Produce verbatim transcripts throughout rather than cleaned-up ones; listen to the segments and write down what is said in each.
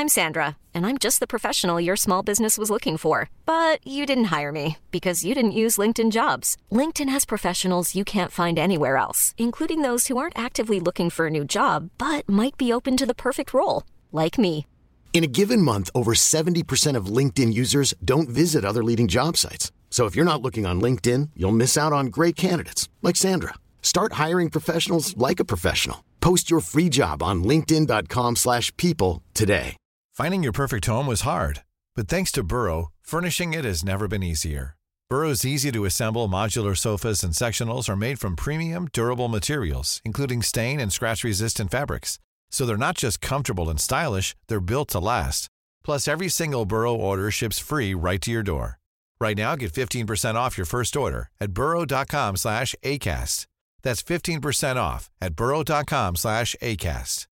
I'm Sandra, and I'm just the professional your small business was looking for. But you didn't hire me because you didn't use LinkedIn Jobs. LinkedIn has professionals you can't find anywhere else, including those who aren't actively looking for a new job, but might be open to the perfect role, like me. In a given month, over seventy percent of LinkedIn users don't visit other leading job sites. So if you're not looking on LinkedIn, you'll miss out on great candidates like Sandra. Start hiring professionals like a professional. Post your free job on linkedin dot com slash people today. Finding your perfect home was hard, but thanks to Burrow, furnishing it has never been easier. Burrow's easy-to-assemble modular sofas and sectionals are made from premium, durable materials, including stain and scratch-resistant fabrics. So they're not just comfortable and stylish, they're built to last. Plus, every single Burrow order ships free right to your door. Right now, get fifteen percent off your first order at burrow dot com slash acast. That's fifteen percent off at burrow dot com slash acast.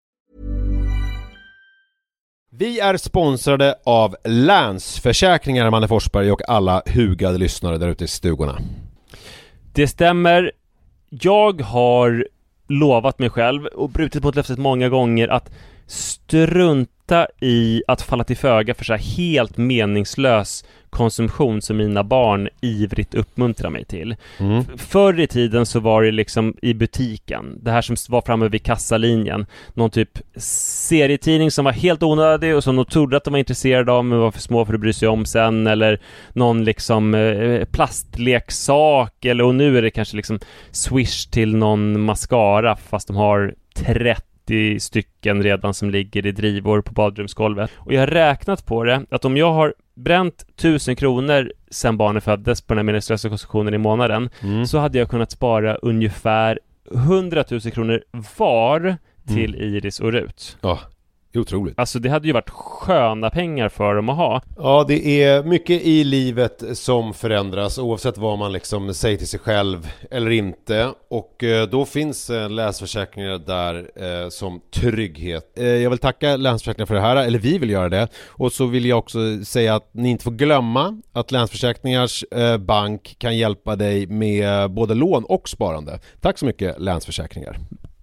Vi är sponsrade av Länsförsäkringar, Manne Forsberg, och alla hugade lyssnare där ute i stugorna. Det stämmer. Jag har lovat mig själv och brutit mot löftet många gånger att strunta i att falla till föga för så här helt meningslös konsumtion som mina barn ivrigt uppmuntrar mig till. Mm. Förr i tiden så var det liksom i butiken, det här som var framme vid kassalinjen, någon typ serietidning som var helt onödig och som de trodde att de var intresserade av men var för små för att bry sig om sen, eller någon liksom eh, plastleksak, eller och nu är det kanske liksom Swish till någon mascara fast de har trettio stycken redan som ligger i drivor på badrumsgolvet. Och jag har räknat på det att om jag har bränt tusen kronor sen barnen föddes på den här meningslösa konsumtionen i månaden, mm. så hade jag kunnat spara ungefär hundratusen kronor var till mm. Iris och Rut. Ja, otroligt. Alltså det hade ju varit sköna pengar för dem att ha. Ja, det är mycket i livet som förändras oavsett vad man liksom säger till sig själv eller inte. Och eh, då finns eh, Länsförsäkringar där eh, som trygghet. Eh, jag vill tacka Länsförsäkringar för det här, eller vi vill göra det. Och så vill jag också säga att ni inte får glömma att Länsförsäkringars eh, bank kan hjälpa dig med både lån och sparande. Tack så mycket, Länsförsäkringar.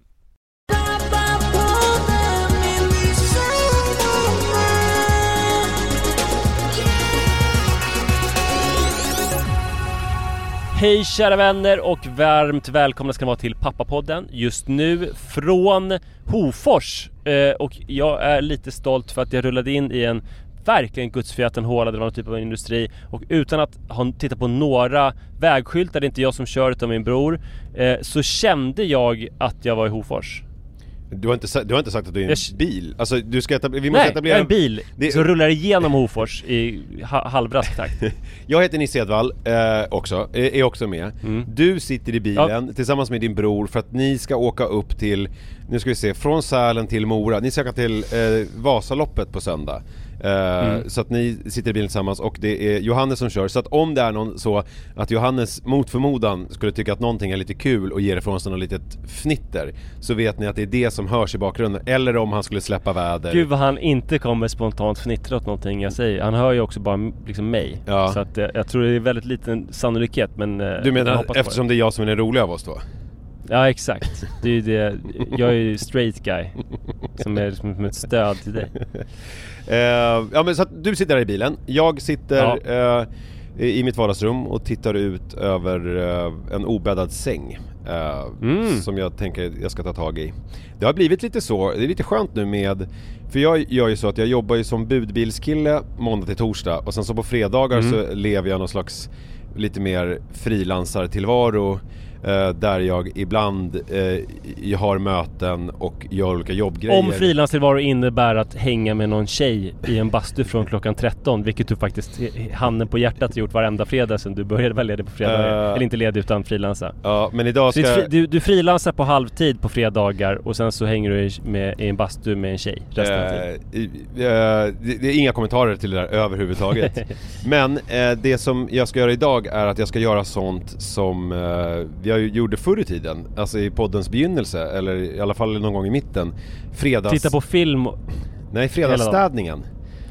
Hej kära vänner och varmt välkomna ska ni vara till Pappapodden. Just nu från Hofors. eh, Och jag är lite stolt för att jag rullade in i en verkligen gudsfjäten håla. Det var någon typ av industri. Och utan att ha tittat på några vägskyltar, det är inte jag som kör utan min bror, eh, så kände jag att jag var i Hofors. Du har, inte, du har inte sagt att du är en jag... bil. Alltså, du ska etab- vi måste Nej, etablera... jag är en bil det... som rullar igenom Hofors i ha- halvrask takt. Jag heter Nisse Edvall eh, också, är, är också med. Mm. Du sitter i bilen ja. tillsammans med din bror för att ni ska åka upp till, nu ska vi se, från Sälen till Mora. Ni ska åka till eh, Vasaloppet på söndag. Uh, mm. Så att ni sitter i bilen tillsammans och det är Johannes som kör. Så att om det är någon så att Johannes mot förmodan skulle tycka att någonting är lite kul och ger ifrån sig något litet fnitter, så vet ni att det är det som hörs i bakgrunden. Eller om han skulle släppa väder. Gud vad han inte kommer spontant fnittra åt någonting jag säger. Han hör ju också bara liksom mig. Ja. Så att, jag tror det är väldigt liten sannolikhet, men du menar eftersom det är jag som är den roliga av oss då? Ja, exakt. Det är ju det. Jag är ju straight guy som är som ett stöd till dig. uh, Ja, men så att du sitter där i bilen. Jag sitter ja. uh, i mitt vardagsrum och tittar ut över uh, en obäddad säng uh, mm. som jag tänker jag ska ta tag i. Det har blivit lite så. Det är lite skönt nu med, för jag gör ju så att jag jobbar ju som budbilskille måndag till torsdag, och sen så på fredagar mm. så lever jag någon slags lite mer frilansartillvaro. Uh, där jag ibland uh, jag har möten och gör olika jobbgrejer. Om frilanstillvaro innebär att hänga med någon tjej i en bastu från klockan tretton, vilket du faktiskt handen på hjärtat gjort varenda fredag sen du började välja det på fredagar. Uh, eller inte ledig utan frilansa. Ja, uh, men idag ska... Fri, du, du frilansar på halvtid på fredagar och sen så hänger du med, i en bastu med en tjej resten av tiden. Uh, uh, det, det är inga kommentarer till det där överhuvudtaget. Men uh, det som jag ska göra idag är att jag ska göra sånt som uh, jag gjorde förr i tiden, alltså i poddens begynnelse, eller i alla fall någon gång i mitten. Fredags... Titta på film. Nej, fredagsstädningen.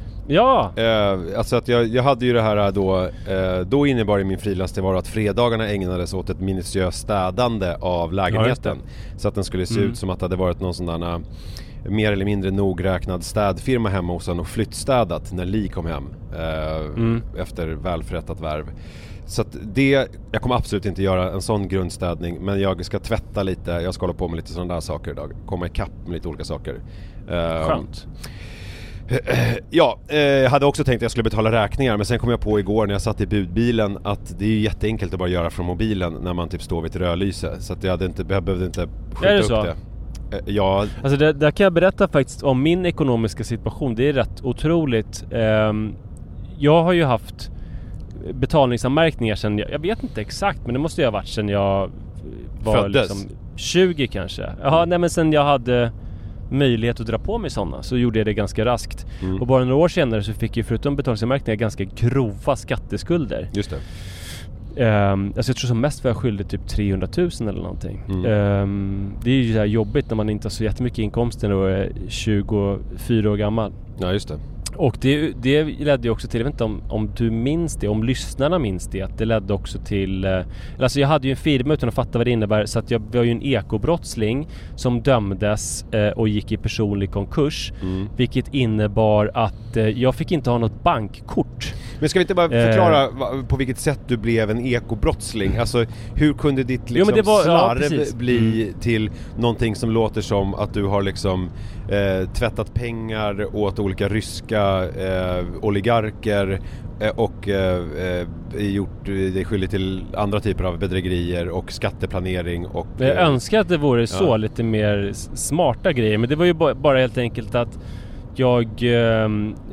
Ja. Uh, alltså att jag, jag hade ju det här då, uh, då innebar i min frilanstillvaro att fredagarna ägnades åt ett minutiöst städande av lägenheten. Ja, så att den skulle se mm. ut som att det hade varit någon sån där mer eller mindre nogräknad städfirma hemma hos en och flyttstädat när Li kom hem eh, mm. efter välförrättat värv. Så att det, jag kommer absolut inte göra en sån grundstädning, men jag ska tvätta lite, jag ska hålla på med lite sådana där saker idag, komma ikapp med lite olika saker. Eh, Skönt. Ja, eh, jag hade också tänkt att jag skulle betala räkningar, men sen kom jag på igår när jag satt i budbilen att det är ju jätteenkelt att bara göra från mobilen när man typ står vid ett rödlyse, så att jag, hade inte, jag behövde inte skjuta är det upp så? det. Eh, ja. Alltså det, där kan jag berätta faktiskt om min ekonomiska situation. Det är rätt otroligt. Eh, jag har ju haft betalningsanmärkningar sedan jag, jag vet inte exakt, men det måste ju ha varit sedan jag var föddes. Liksom tjugo kanske. Jaha, mm. nej men sen jag hade möjlighet att dra på mig sådana, så gjorde jag det ganska raskt. Mm. Och bara några år senare så fick jag förutom betalningsanmärkningar ganska grova skatteskulder. Just det. Um, alltså jag tror som mest var jag skyldig typ trehundratusen eller någonting. Mm. Um, det är ju så här jobbigt när man inte har så jättemycket inkomster och är tjugofyra år gammal. Ja, just det. Och det, det ledde ju också till, jag vet inte om, om du minns det, om lyssnarna minns det, att det ledde också till, eh, alltså jag hade ju en firma utan att fatta vad det innebär, så att jag var ju en ekobrottsling som dömdes eh, och gick i personlig konkurs, mm. vilket innebar att eh, jag fick inte ha något bankkort. Men ska vi inte bara förklara eh, på vilket sätt du blev en ekobrottsling? Alltså hur kunde ditt liksom, jo, men det var, slarv ja, bli mm. till någonting som låter som att du har liksom eh, tvättat pengar åt olika ryska Eh, oligarker eh, och eh, eh, gjort dig skyldig till andra typer av bedrägerier och skatteplanering och, jag eh, önskar att det vore så ja. lite mer smarta grejer, men det var ju ba- bara helt enkelt att jag eh,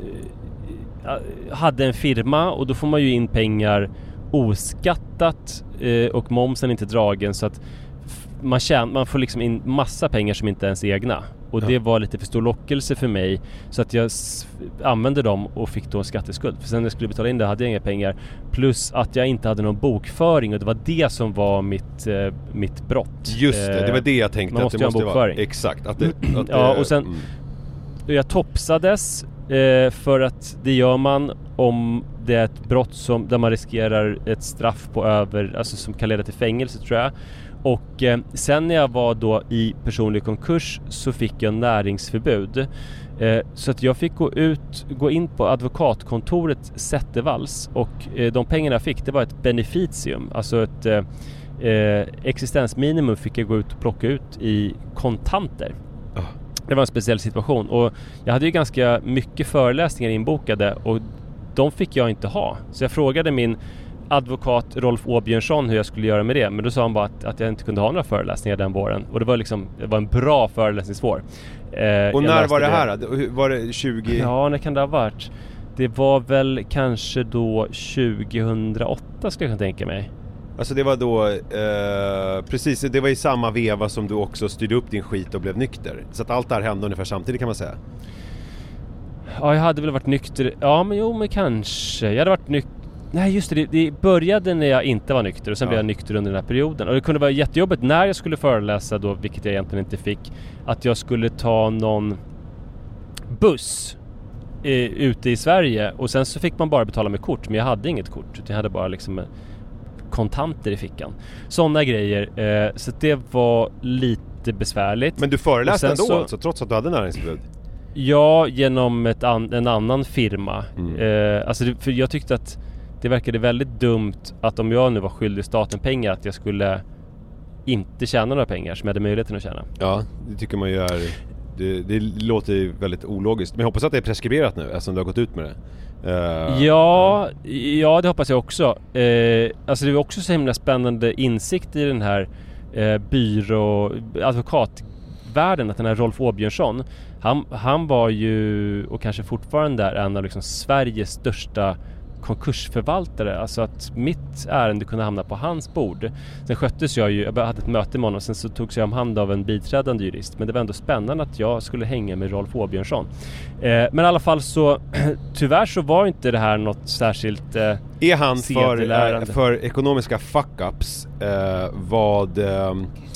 hade en firma och då får man ju in pengar oskattat eh, och momsen inte dragen, så att f- man, tjän- man får liksom in massa pengar som inte är ens egna. Och ja. det var lite för stor lockelse för mig, så att jag s- använde dem och fick då en skatteskuld. För sen när jag skulle betala in det hade jag inga pengar. Plus att jag inte hade någon bokföring, och det var det som var mitt, eh, mitt brott. Just det, det var det jag tänkte. Man att måste det måste ha en bokföring. Vara, exakt. Att det, att det, ja, och sen mm. jag topsades eh, för att det gör man om det är ett brott som, där man riskerar ett straff på över, alltså som kan leda till fängelse tror jag. Och eh, sen när jag var då i personlig konkurs så fick jag näringsförbud. Eh, så att jag fick gå ut, gå in på advokatkontoret Zettervalls, och eh, de pengarna jag fick, det var ett beneficium, alltså ett eh, eh, existensminimum fick jag gå ut och plocka ut i kontanter. Oh. Det var en speciell situation, och jag hade ju ganska mycket föreläsningar inbokade och de fick jag inte ha. Så jag frågade min advokat Rolf Åbjörnsson hur jag skulle göra med det, men då sa han bara att, att jag inte kunde ha några föreläsningar den våren, och det var liksom, det var en bra föreläsningsvår. Eh, och när var det här? Det. Var det tjugo? Ja, när kan det ha varit? Det var väl kanske då tjugohundraåtta skulle jag kunna tänka mig. Alltså det var då eh, precis, det var i samma veva som du också styrde upp din skit och blev nykter. Så att allt det här hände ungefär samtidigt kan man säga. Ja, jag hade väl varit nykter. Ja, men jo, men kanske. Jag hade varit nykter. Nej, just det, det. Det började när jag inte var nykter och sen ja. blev jag nykter under den här perioden. Och det kunde vara jättejobbigt när jag skulle föreläsa då, vilket jag egentligen inte fick, att jag skulle ta någon buss eh, ute i Sverige, och sen så fick man bara betala med kort, men jag hade inget kort, utan jag hade bara liksom kontanter i fickan. Sådana grejer. Eh, så det var lite besvärligt. Men du föreläste ändå så, alltså, trots att du hade näringsförbud? Ja, genom ett an, en annan firma. Mm. Eh, alltså det, för jag tyckte att det verkade väldigt dumt att om jag nu var skyldig staten pengar, att jag skulle inte tjäna några pengar som jag hade möjligheten att tjäna. Ja, det tycker man ju är... Det, det låter ju väldigt ologiskt. Men jag hoppas att det är preskriberat nu, eftersom du har gått ut med det. Uh, ja, mm. ja, det hoppas jag också. Eh, alltså det var också så himla spännande insikt i den här eh, byrå... advokatvärlden, att den här Rolf Åbjörnsson, han, han var ju, och kanske fortfarande är, en av liksom Sveriges största konkursförvaltare. Alltså att mitt ärende kunde hamna på hans bord. Sen sköttes jag ju, jag hade ett möte med honom, sen så togs jag om hand av en biträdande jurist. Men det var ändå spännande att jag skulle hänga med Rolf Åbjörnsson. Eh, men i alla fall så tyvärr så var inte det här något särskilt eh, är han för, för ekonomiska fuck-ups eh, vad... Eh,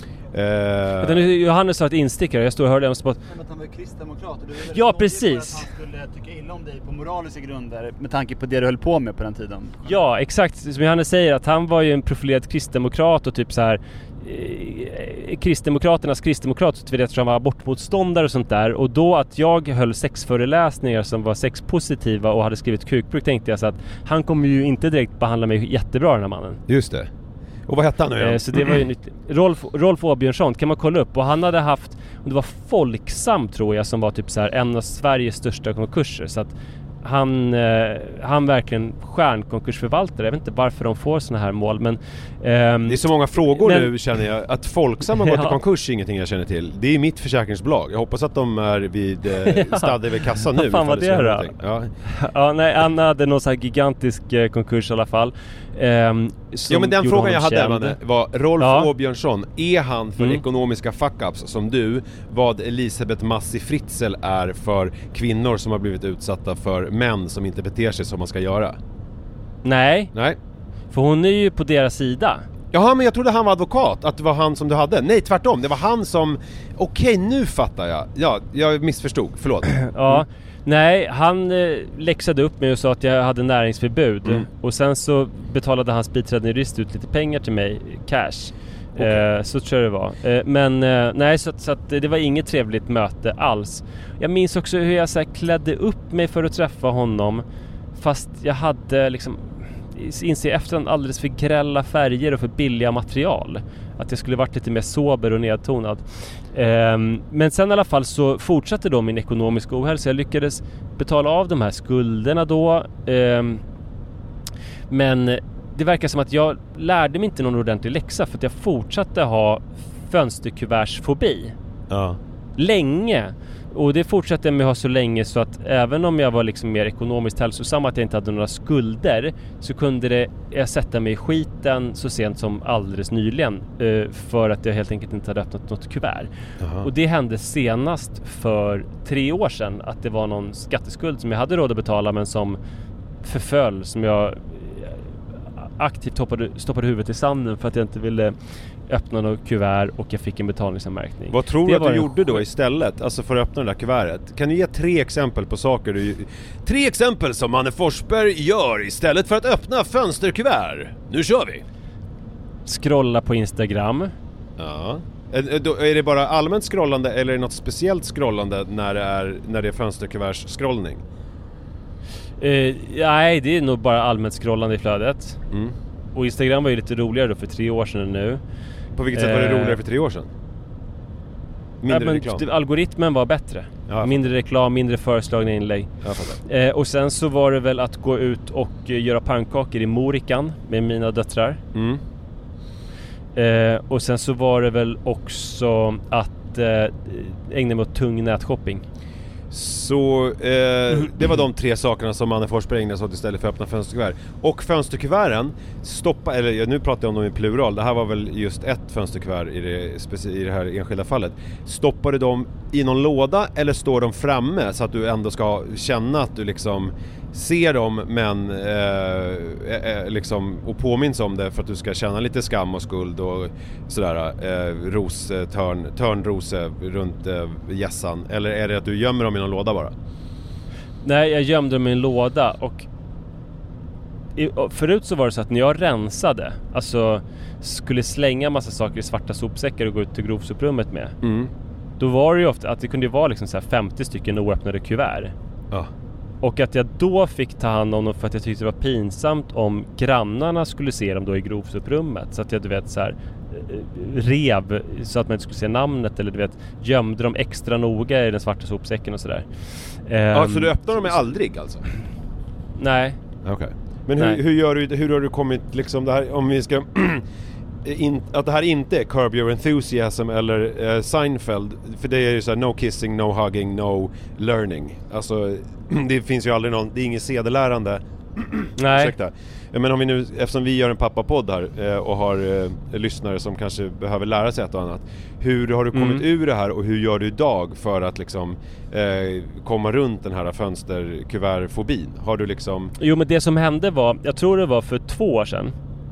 Uh, Johannes sa ett instickare. Jag stod och hörde att han var kristdemokrat. Ja, precis. Att han skulle tycka illa om dig på moraliska grunder med tanke på det du höll på med på den tiden. Ja, exakt. Som Johannes säger, att han var ju en profilerad kristdemokrat och typ så här eh, Kristdemokraternas kristdemokrat, så vet jag, han var abortmotståndare och sånt där. Och då att jag höll sexföreläsningar som var sexpositiva och hade skrivit kukbruk, tänkte jag så att han kommer ju inte direkt behandla mig jättebra, den här mannen. Just det. Och vad hette han nu? Eh, så det var ju nytt. Rolf, Rolf Åbjörnsson kan man kolla upp, och han hade haft, och det var Folksam tror jag, som var typ så här en av Sveriges största konkurser, så att han, eh, han verkligen stjärnkonkursförvaltare. Jag vet inte varför de får såna här mål, men ehm, det är så många frågor men, nu, känner jag. Att Folksam har gått ja. i konkurs är ingenting jag känner till. Det är mitt försäkringsbolag. Jag hoppas att de är vid eh, stadde vid kassan nu. Vad fan var det då? Ja. ja, nej, Anna hade någon så här gigantisk eh, konkurs i alla fall. Ehm, ja, men den frågan jag hade även var Rolf ja. Åbjörnsson, är han för mm. ekonomiska fuck-ups som du, vad Elisabeth Massi Fritzl är för kvinnor som har blivit utsatta för män som inte beter sig som man ska göra? Nej. Nej. För hon är ju på deras sida. Jaha, men jag trodde han var advokat, att det var han som du hade. Nej, tvärtom, det var han som... Okej, nu fattar jag. Ja, jag missförstod, förlåt. Ja, mm. Nej, han eh, läxade upp mig och sa att jag hade näringsförbud. Mm. Och sen så betalade hans biträdande jurist ut lite pengar till mig, cash. Okay. Eh, så tror jag det var. Eh, men eh, nej, så, så att det var inget trevligt möte alls. Jag minns också hur jag så här klädde upp mig för att träffa honom. Fast jag hade liksom... inser efterhand alldeles för grälla färger och för billiga material. Att jag skulle varit lite mer sober och nedtonad. Um, men sen i alla fall så fortsatte då min ekonomiska ohälsa. Jag lyckades betala av de här skulderna då. Um, men det verkar som att jag lärde mig inte någon ordentlig läxa, för att jag fortsatte ha fönsterkuvertsfobi. Ja. Länge. Och det fortsatte jag med att ha så länge, så att även om jag var liksom mer ekonomiskt hälsosam, att jag inte hade några skulder, så kunde det jag sätta mig i skiten så sent som alldeles nyligen, eh, för att jag helt enkelt inte hade öppnat något kuvert. Aha. Och det hände senast för tre år sedan, att det var någon skatteskuld som jag hade råd att betala, men som förföll, som jag aktivt toppade, stoppade huvudet i sanden för att jag inte ville öppna något kuvert, och jag fick en betalningsanmärkning. Vad tror det du att du gjorde sj- då istället? Alltså för att öppna det där kuvertet. Kan du ge tre exempel på saker du... Tre exempel som Anne Forsberg gör istället för att öppna fönsterkuvert. Nu kör vi! Scrolla på Instagram. Ja. Är, är det bara allmänt scrollande, eller är det något speciellt scrollande när det är, när det är fönsterkuverts scrollning? Uh, nej, det är nog bara allmänt scrollande i flödet. Mm. Och Instagram var ju lite roligare då för tre år sedan nu. På vilket sätt var det roligare för tre år sedan? Mindre ja, men reklam? Algoritmen var bättre. Ja, mindre reklam, mindre föreslagna inlägg. Eh, och sen så var det väl att gå ut och eh, göra pannkakor i Morikan med mina döttrar. Mm. Eh, och sen så var det väl också att eh, ägna mig åt tung nätshopping. Så eh, det var de tre sakerna som Anne Forsberg ägnade sig åt istället för att öppna fönsterkuvert. Och fönsterkuverten stoppa, eller nu pratar jag om dem i plural. Det här var väl just ett fönsterkuvert i det, i det här enskilda fallet. Stoppar du dem i någon låda, eller står de framme så att du ändå ska känna att du liksom ser dem, men eh, eh, liksom, och påminns om det, för att du ska känna lite skam och skuld och sådär, eh, ros, törn, törnrose runt eh, gässan? Eller är det att du gömmer dem i någon låda bara? Nej, jag gömde dem i en låda, och i, och förut så var det så att när jag rensade, alltså skulle slänga massa saker i svarta sopsäckar och gå ut till grovsoprummet med, mm. då var det ju ofta att det kunde vara liksom så här femtio stycken oöppnade kuvert. Ja. Och att jag då fick ta hand om dem för att jag tyckte det var pinsamt om grannarna skulle se dem då i grovsoprummet. Så att jag, du vet, så här rev så att man inte skulle se namnet, eller du vet, gömde dem extra noga i den svarta sopsäcken och sådär. Ja, um, så du öppnar dem aldrig alltså? Nej. Okej. Okay. Men hur, hur gör du, hur har du kommit liksom det här, om vi ska in, att det här inte är Curb Your Enthusiasm eller uh, Seinfeld, för det är ju så här: no kissing, no hugging, no learning. Alltså det finns ju aldrig någon, det är ingen sedelärande. Nej. Ursäkta. Men om vi nu, eftersom vi gör en pappapodd här eh, och har eh, lyssnare som kanske behöver lära sig ett och annat, hur har du kommit mm. ur det här, och hur gör du idag för att liksom eh, komma runt den här fönsterkuvertfobin? Har du liksom... Jo, men det som hände var, jag tror det var för två år sedan,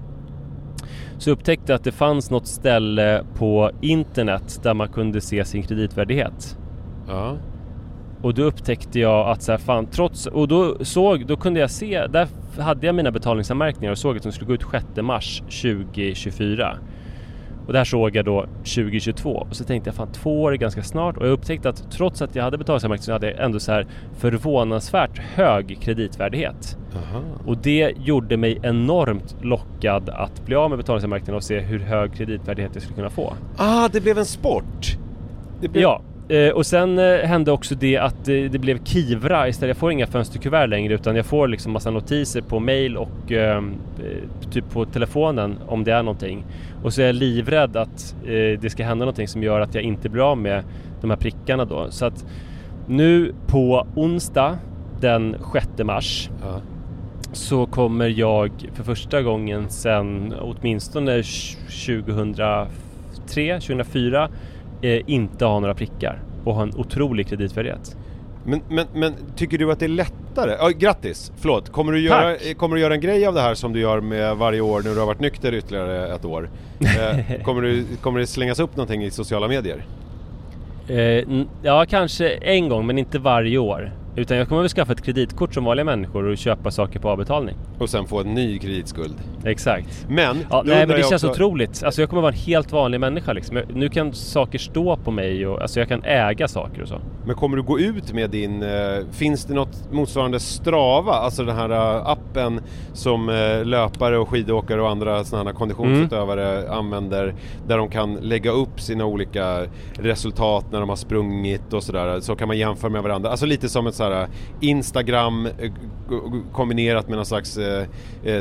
så upptäckte jag att det fanns något ställe på internet där man kunde se sin kreditvärdighet. Ja. Och då upptäckte jag att så här, fan, trots, och då såg, då kunde jag se, där hade jag mina betalningsanmärkningar och såg att de skulle gå ut sjätte mars tjugohundratjugofyra. Och det här såg jag då tjugo tjugotvå. Och så tänkte jag, fan, två år är ganska snart. Och jag upptäckte att trots att jag hade betalningsanmärkning så hade jag ändå så här förvånansvärt hög kreditvärdighet. Aha. Och det gjorde mig enormt lockad att bli av med betalningsanmärkningen och se hur hög kreditvärdighet jag skulle kunna få. Ah, det blev en sport! Det blev... Ja. Eh, och sen eh, hände också det att eh, det blev Kivra istället. Jag får inga fönsterkuvert längre, utan jag får liksom massa notiser på mail och eh, typ på telefonen om det är någonting. Och så är jag livrädd att eh, det ska hända någonting som gör att jag inte blir av med de här prickarna då. Så att nu på onsdag den sjätte mars ja. så kommer jag för första gången sedan åtminstone tjugohundratre, tjugohundrafyra Eh, inte ha några prickar och ha en otrolig kreditvärdighet. Men, men, men tycker du att det är lättare? Oh, grattis, förlåt. Kommer du, göra, kommer du göra en grej av det här som du gör med varje år när du har varit nykter ytterligare ett år? Eh, kommer, du, kommer det slängas upp någonting i sociala medier? Eh, ja, kanske en gång, men inte varje år. Utan jag kommer väl skaffa ett kreditkort som vanliga människor och köpa saker på avbetalning. Och sen få en ny kreditskuld. Exakt. Men, ja, nej, men det känns också... otroligt. Alltså jag kommer vara en helt vanlig människa liksom. Jag, nu kan saker stå på mig och alltså jag kan äga saker och så. Men kommer du gå ut med din... Eh, finns det något motsvarande Strava? Alltså den här uh, appen som uh, löpare och skidåkare och andra sådana här konditionsutövare mm. använder. Där de kan lägga upp sina olika resultat när de har sprungit och sådär. Så kan man jämföra med varandra. Alltså lite som ett sådär Instagram eh, kombinerat med någon slags eh, eh,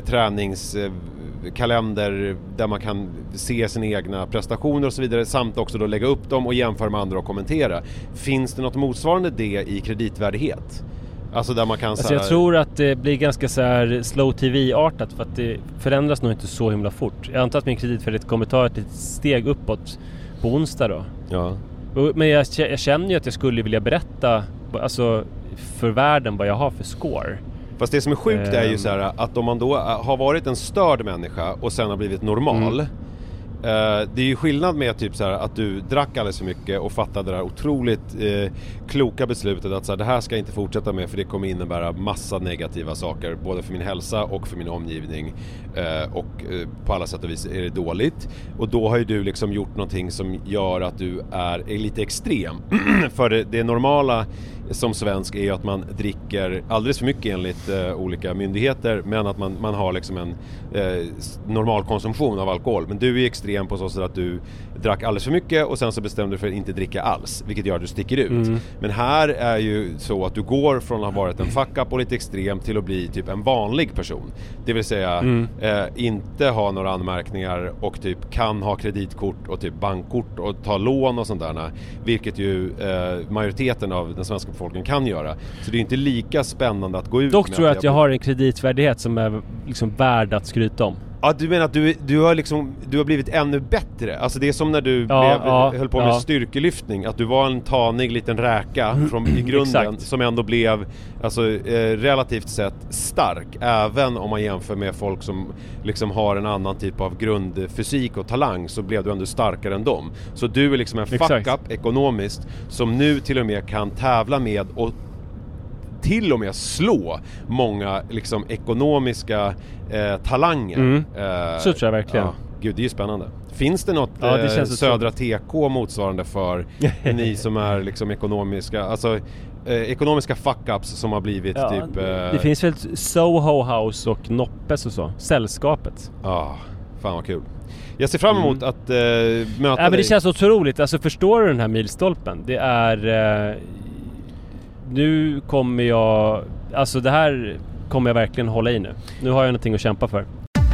träningskalender eh, där man kan se sina egna prestationer och så vidare, samt också då lägga upp dem och jämföra med andra och kommentera. Finns det något motsvarande det i kreditvärdighet? Alltså där man kan alltså så här... jag tror att det blir ganska så här slow tv-artat för att det förändras nog inte så himla fort. Jag antar att min kreditvärdighet kommer ta ett steg uppåt på onsdag då. Ja. Men jag, jag känner ju att jag skulle vilja berätta alltså för världen vad jag har för score. Fast det som är sjukt um, är ju så här att om man då har varit en störd människa och sen har blivit normal mm. Uh, det är ju skillnad med typ så här, att du drack alldeles för mycket och fattade det där otroligt uh, kloka beslutet att så här, det här ska jag inte fortsätta med för det kommer innebära massa negativa saker både för min hälsa och för min omgivning uh, och uh, på alla sätt och vis är det dåligt. Och då har ju du liksom gjort någonting som gör att du är, är lite extrem. För det, det normala som svensk är ju att man dricker alldeles för mycket enligt uh, olika myndigheter, men att man, man har liksom en uh, normal konsumtion av alkohol. Men du är extrem på så sätt att du drack alldeles för mycket och sen så bestämde du för att inte dricka alls, vilket gör att du sticker ut. Mm. Men här är ju så att du går från att ha varit en fuck-up och lite extrem till att bli typ en vanlig person. Det vill säga mm. eh, inte ha några anmärkningar och typ kan ha kreditkort och typ bankkort och ta lån och sånt där, vilket ju eh, majoriteten av den svenska befolkningen kan göra. Så det är inte lika spännande att gå ut. Dock med tror jag att att jag har en kreditvärdighet som är liksom värd att skryta om. Ja, du menar att du, du, har liksom, du har blivit ännu bättre. Alltså det är som när du ja, blev, ja, höll på med ja. styrkelyftning. Att du var en tanig liten räka från, i grunden som ändå blev alltså, eh, relativt sett stark. Även om man jämför med folk som liksom har en annan typ av grundfysik och talang, så blev du ändå starkare än dem. Så du är liksom en fuck-up ekonomiskt som nu till och med kan tävla med och till och med slå många liksom ekonomiska eh, talanger. Mm. Eh, så tror jag verkligen. Ja, gud, det är ju spännande. Finns det något ja, det eh, Södra T K motsvarande för ni som är liksom ekonomiska, alltså eh, ekonomiska fuck-ups som har blivit ja, typ... Eh, det finns väl Soho House och Noppes och så. Sällskapet. Ja, ah, fan vad kul. Jag ser fram emot mm. att eh, möta ja, dig. Men det känns otroligt. Alltså förstår du den här milstolpen? Det är... Eh, nu kommer jag... Alltså det här kommer jag verkligen hålla i nu. Nu har jag någonting att kämpa för.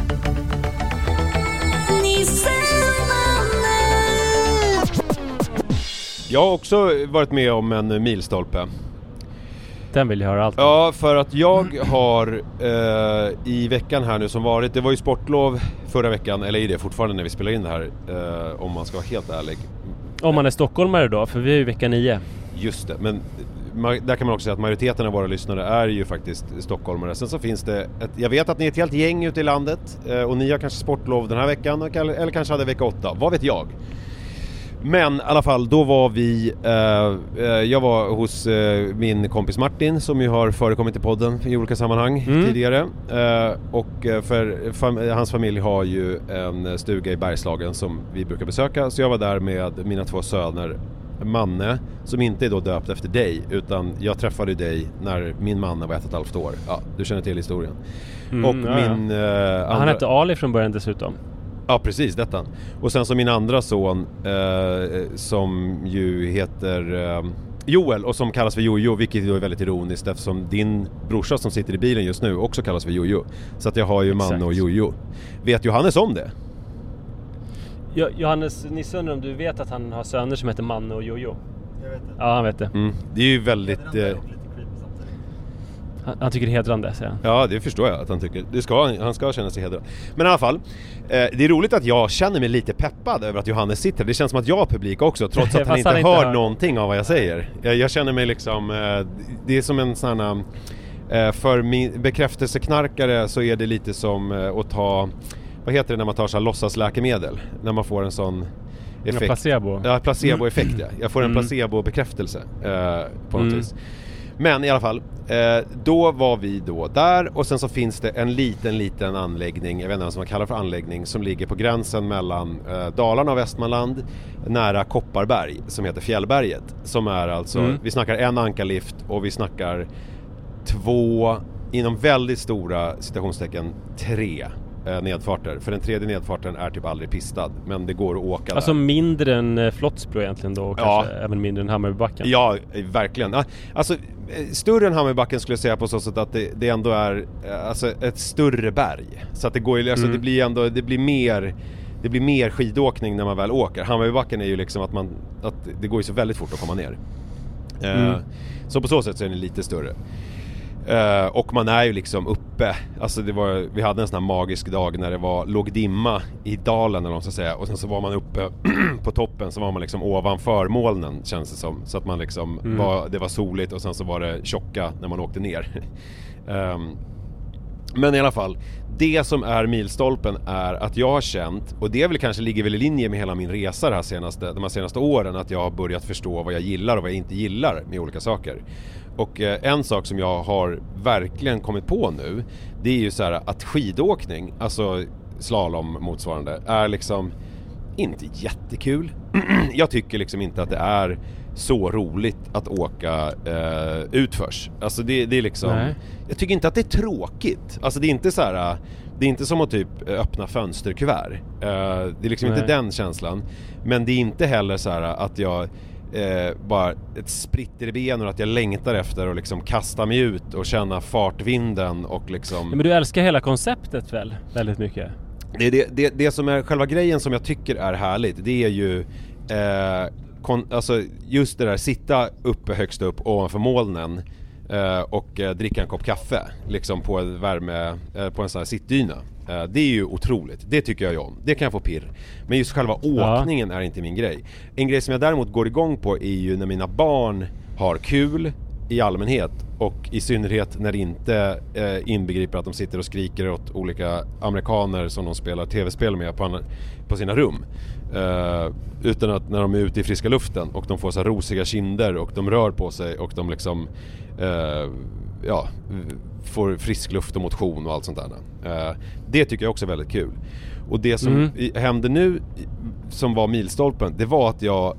Jag har också varit med om en milstolpe. Den vill jag höra allt om. Ja, för att jag har eh, i veckan här nu som varit, det var ju sportlov förra veckan, eller är det fortfarande när vi spelar in det här, eh, om man ska vara helt ärlig. Om man är stockholmare då, för vi är ju vecka nio. Just det, men där kan man också säga att majoriteten av våra lyssnare är ju faktiskt stockholmare. Sen så finns det ett, jag vet att ni är ett helt gäng ute i landet och ni har kanske sportlov den här veckan eller kanske hade vecka åtta, vad vet jag. Men i alla fall, då var vi eh, jag var hos eh, min kompis Martin, som ju har förekommit i podden i olika sammanhang mm. tidigare, eh, och för fam- hans familj har ju en stuga i Bergslagen som vi brukar besöka, så jag var där med mina två söner, Manne, som inte är då döpt efter dig, utan jag träffade dig när min Manne var ett och ett halvt år. Ja, du känner till historien. Mm, och ja, min ja. Eh, andra... Han hette Ali från början dessutom. Ja, precis, detta. Och sen så min andra son eh, som ju heter eh, Joel, och som kallas för Jojo, vilket är väldigt ironiskt eftersom din brorsa som sitter i bilen just nu också kallas för Jojo. Så att jag har ju Manne och Jojo. Vet Johannes om det? Jo, Johannes, Nisse undrar om du vet att han har söner som heter Manne och Jojo? Jag vet det. Ja, han vet det. Mm. Det är ju väldigt... Eh, Han, han tycker det är hedrande, säger han. Ja, det förstår jag att han tycker. Det ska, han ska känna sig hedrad. Men i alla fall, eh, det är roligt att jag känner mig lite peppad över att Johannes sitter. Det känns som att jag har publik också, trots att han inte, han inte hör, hör någonting av vad jag säger. Jag, jag känner mig liksom, eh, det är som en sån här, eh, för min bekräftelseknarkare så är det lite som eh, att ta, vad heter det när man tar så här låtsasläkemedel? När man får en sån effekt. Ja, placebo. Ja, placeboeffekt, ja. Jag får en Mm. placebo-bekräftelse eh, på något Mm. vis. Men i alla fall, eh, då var vi då där, och sen så finns det en liten, liten anläggning, jag vet inte vad man kallar för anläggning, som ligger på gränsen mellan eh, Dalarna och Västmanland, nära Kopparberg, som heter Fjällberget, som är alltså, mm. vi snackar en ankarlift och vi snackar två, inom väldigt stora citationstecken, tre eh, nedfarter. För den tredje nedfarten är typ aldrig pistad, men det går att åka alltså där. Mindre än eh, Flottsbro egentligen då, och ja. kanske även mindre än Hammarbybacken. Ja, verkligen. Alltså, större än Hammarbybacken skulle jag säga på så sätt att det, det ändå är alltså, ett större berg. Så att det går alltså, mm. det blir ändå, det blir mer det blir mer skidåkning när man väl åker. Hammarbybacken är ju liksom att man att det går ju så väldigt fort att komma ner. Mm. Uh, så på så sätt så är den lite större. Uh, och man är ju liksom uppe. Alltså det var, vi hade en sån här magisk dag när det var låg dimma i dalen eller vad man ska säga, och sen så var man uppe på toppen, så var man liksom ovanför molnen, känns det som, så att man liksom mm. var, det var soligt, och sen så var det tjocka när man åkte ner. um, men i alla fall, det som är milstolpen är att jag har känt, och det är väl kanske ligger väl i linje med hela min resa här senaste, de här senaste åren, att jag har börjat förstå vad jag gillar och vad jag inte gillar med olika saker. Och eh, en sak som jag har verkligen kommit på nu, det är ju så här att skidåkning, alltså slalom motsvarande, är liksom inte jättekul. Jag tycker liksom inte att det är så roligt att åka eh, utförs. Alltså det, det är liksom, nej. Jag tycker inte att det är tråkigt. Alltså det är inte så här, det är inte som att typ öppna fönsterkuvert. Eh, det är liksom nej. Inte den känslan. Men det är inte heller så här att jag Eh, bara ett spritter i benen och att jag längtar efter att liksom kasta mig ut och känna fartvinden och liksom... Men du älskar hela konceptet väl väldigt mycket? Det, är det, det, det som är själva grejen som jag tycker är härligt, det är ju eh, kon, alltså just det där, sitta uppe högst upp ovanför molnen eh, och eh, dricka en kopp kaffe liksom på en värme, eh, på en sån här sittdyna. Det är ju otroligt, det tycker jag ju om. Det kan jag få pirr. Men just själva åkningen ja. Är inte min grej. En grej som jag däremot går igång på är ju när mina barn har kul i allmänhet, och i synnerhet när det inte eh, inbegriper att de sitter och skriker åt olika amerikaner som de spelar tv-spel med på, på sina rum. Uh, utan att när de är ute i friska luften och de får så här rosiga kinder och de rör på sig och de liksom uh, ja, får frisk luft och motion och allt sånt där. Uh, det tycker jag också är väldigt kul. Och det som mm. hände nu som var milstolpen, det var att jag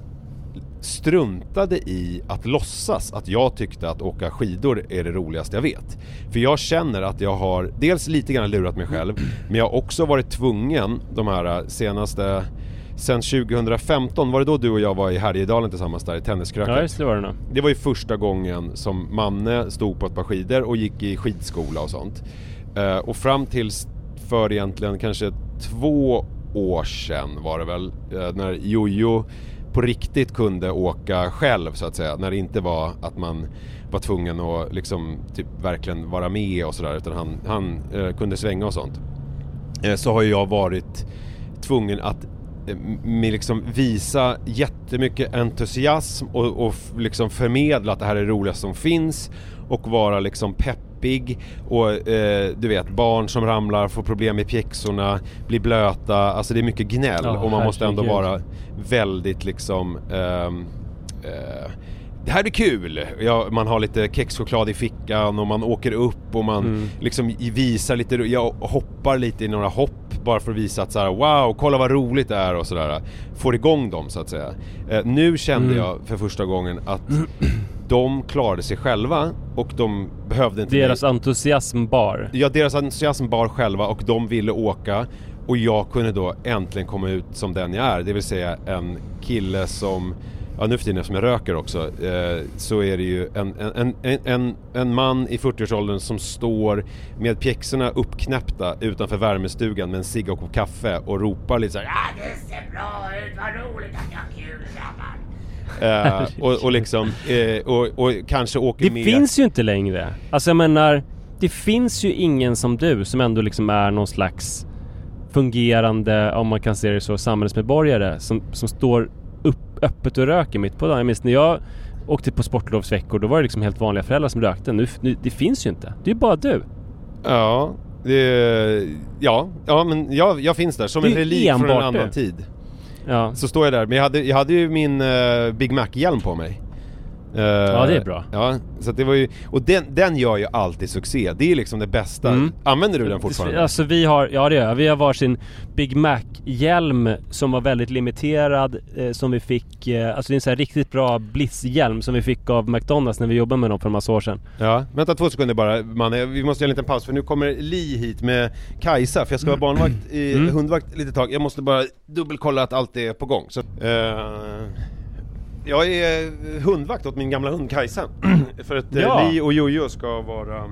struntade i att låtsas att jag tyckte att åka skidor är det roligaste jag vet. För jag känner att jag har dels lite grann lurat mig själv, men jag har också varit tvungen de här senaste, sen tjugohundrafemton, var det då du och jag var i Härjedalen tillsammans där i tenniskröket? Ja, just det var det nog. Det var ju första gången som Manne stod på ett par skidor och gick i skidskola och sånt. Uh, och fram till för egentligen kanske två år sedan var det väl, uh, när Jojo på riktigt kunde åka själv så att säga, när det inte var att man var tvungen att liksom typ verkligen vara med och sådär, utan han, han uh, kunde svänga och sånt. Uh, så har jag varit tvungen att med liksom visa jättemycket entusiasm och, och liksom förmedla att det här är det roligaste som finns och vara liksom pepp deppig och eh, du vet, barn som ramlar, får problem med pjäxorna, blir blöta, alltså det är mycket gnäll oh, och man måste ändå vara väldigt liksom ehm, eh, det här är kul. Ja, man har lite kexchoklad i fickan och man åker upp och man mm. liksom visar lite, jag hoppar lite i några hopp bara för att visa att så här, wow, kolla vad roligt det är och sådär. Får igång dem så att säga. Eh, nu kände mm. jag för första gången att de klarade sig själva och de behövde inte deras mig. entusiasm bar. Ja, deras entusiasm bar själva och de ville åka och jag kunde då äntligen komma ut som den jag är. Det vill säga en kille som, ja nu för tiden som jag röker också, eh, så är det ju en, en, en, en, en man i fyrtioårsåldern som står med pjäxorna uppknäppta utanför värmestugan med en cigg och kaffe och ropar lite så här: ja, det ser bra ut, vad roligt att jag har kul grabbar. Uh, och, och liksom uh, och, och kanske åker det med. Det finns ju inte längre. Alltså jag menar, det finns ju ingen som du som ändå liksom är någon slags fungerande, om man kan säga det så, samhällsmedborgare som, som står upp, öppet och röker mitt på dagen. Jag minns när jag åkte på sportlovsveckor, då var det liksom helt vanliga föräldrar som rökte. Nu, nu det finns ju inte. Det är bara du. Ja, det, ja, ja men jag, jag finns där som en relik från en annan tid. Ja. Så står jag där, men jag hade, jag hade ju min uh, Big Mac-hjälm på mig. Uh, ja, det är bra. Ja, så att det var ju, och den, den gör ju alltid succé. Det är liksom det bästa. Mm. Använder du den fortfarande? Alltså vi har, ja det gör vi har varsin Big Mac-hjälm som var väldigt limiterad, eh, som vi fick, eh, alltså det är en så här riktigt bra Bliss-hjälm som vi fick av McDonalds när vi jobbade med dem för en massa år sedan. Ja, vänta två sekunder bara, man, vi måste göra en liten paus för nu kommer Li hit med Kajsa, för jag ska vara barnvakt i mm. hundvakt lite tag. Jag måste bara dubbelkolla att allt är på gång. Så, uh... jag är hundvakt åt min gamla hund Kajsa. För att ja. Li och Jojo ska vara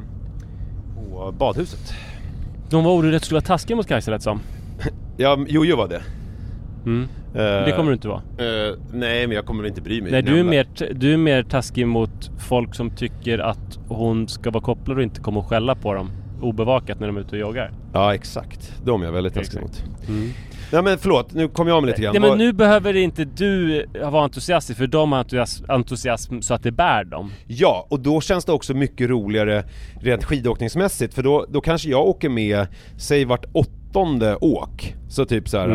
på badhuset. De var ordet skulle vara taskiga mot Kajsa, rätt som. Ja, Jojo var det. Mm. Uh, det kommer du inte vara. Uh, nej, men jag kommer inte bry mig. Nej, du är, mer, du är mer taskig mot folk som tycker att hon ska vara kopplad och inte kommer att skälla på dem obevakat när de är ute och joggar. Ja, exakt. De är jag väldigt taskig mot. Mm. Nej men förlåt, nu kommer jag med lite grann. Nej, men nu behöver inte du vara entusiastisk, för de har entusiasm, entusiasm så att det bär dem. Ja, och då känns det också mycket roligare rent skidåkningsmässigt, för då, då kanske jag åker med, säg vart åttonde åk. Så typ så här,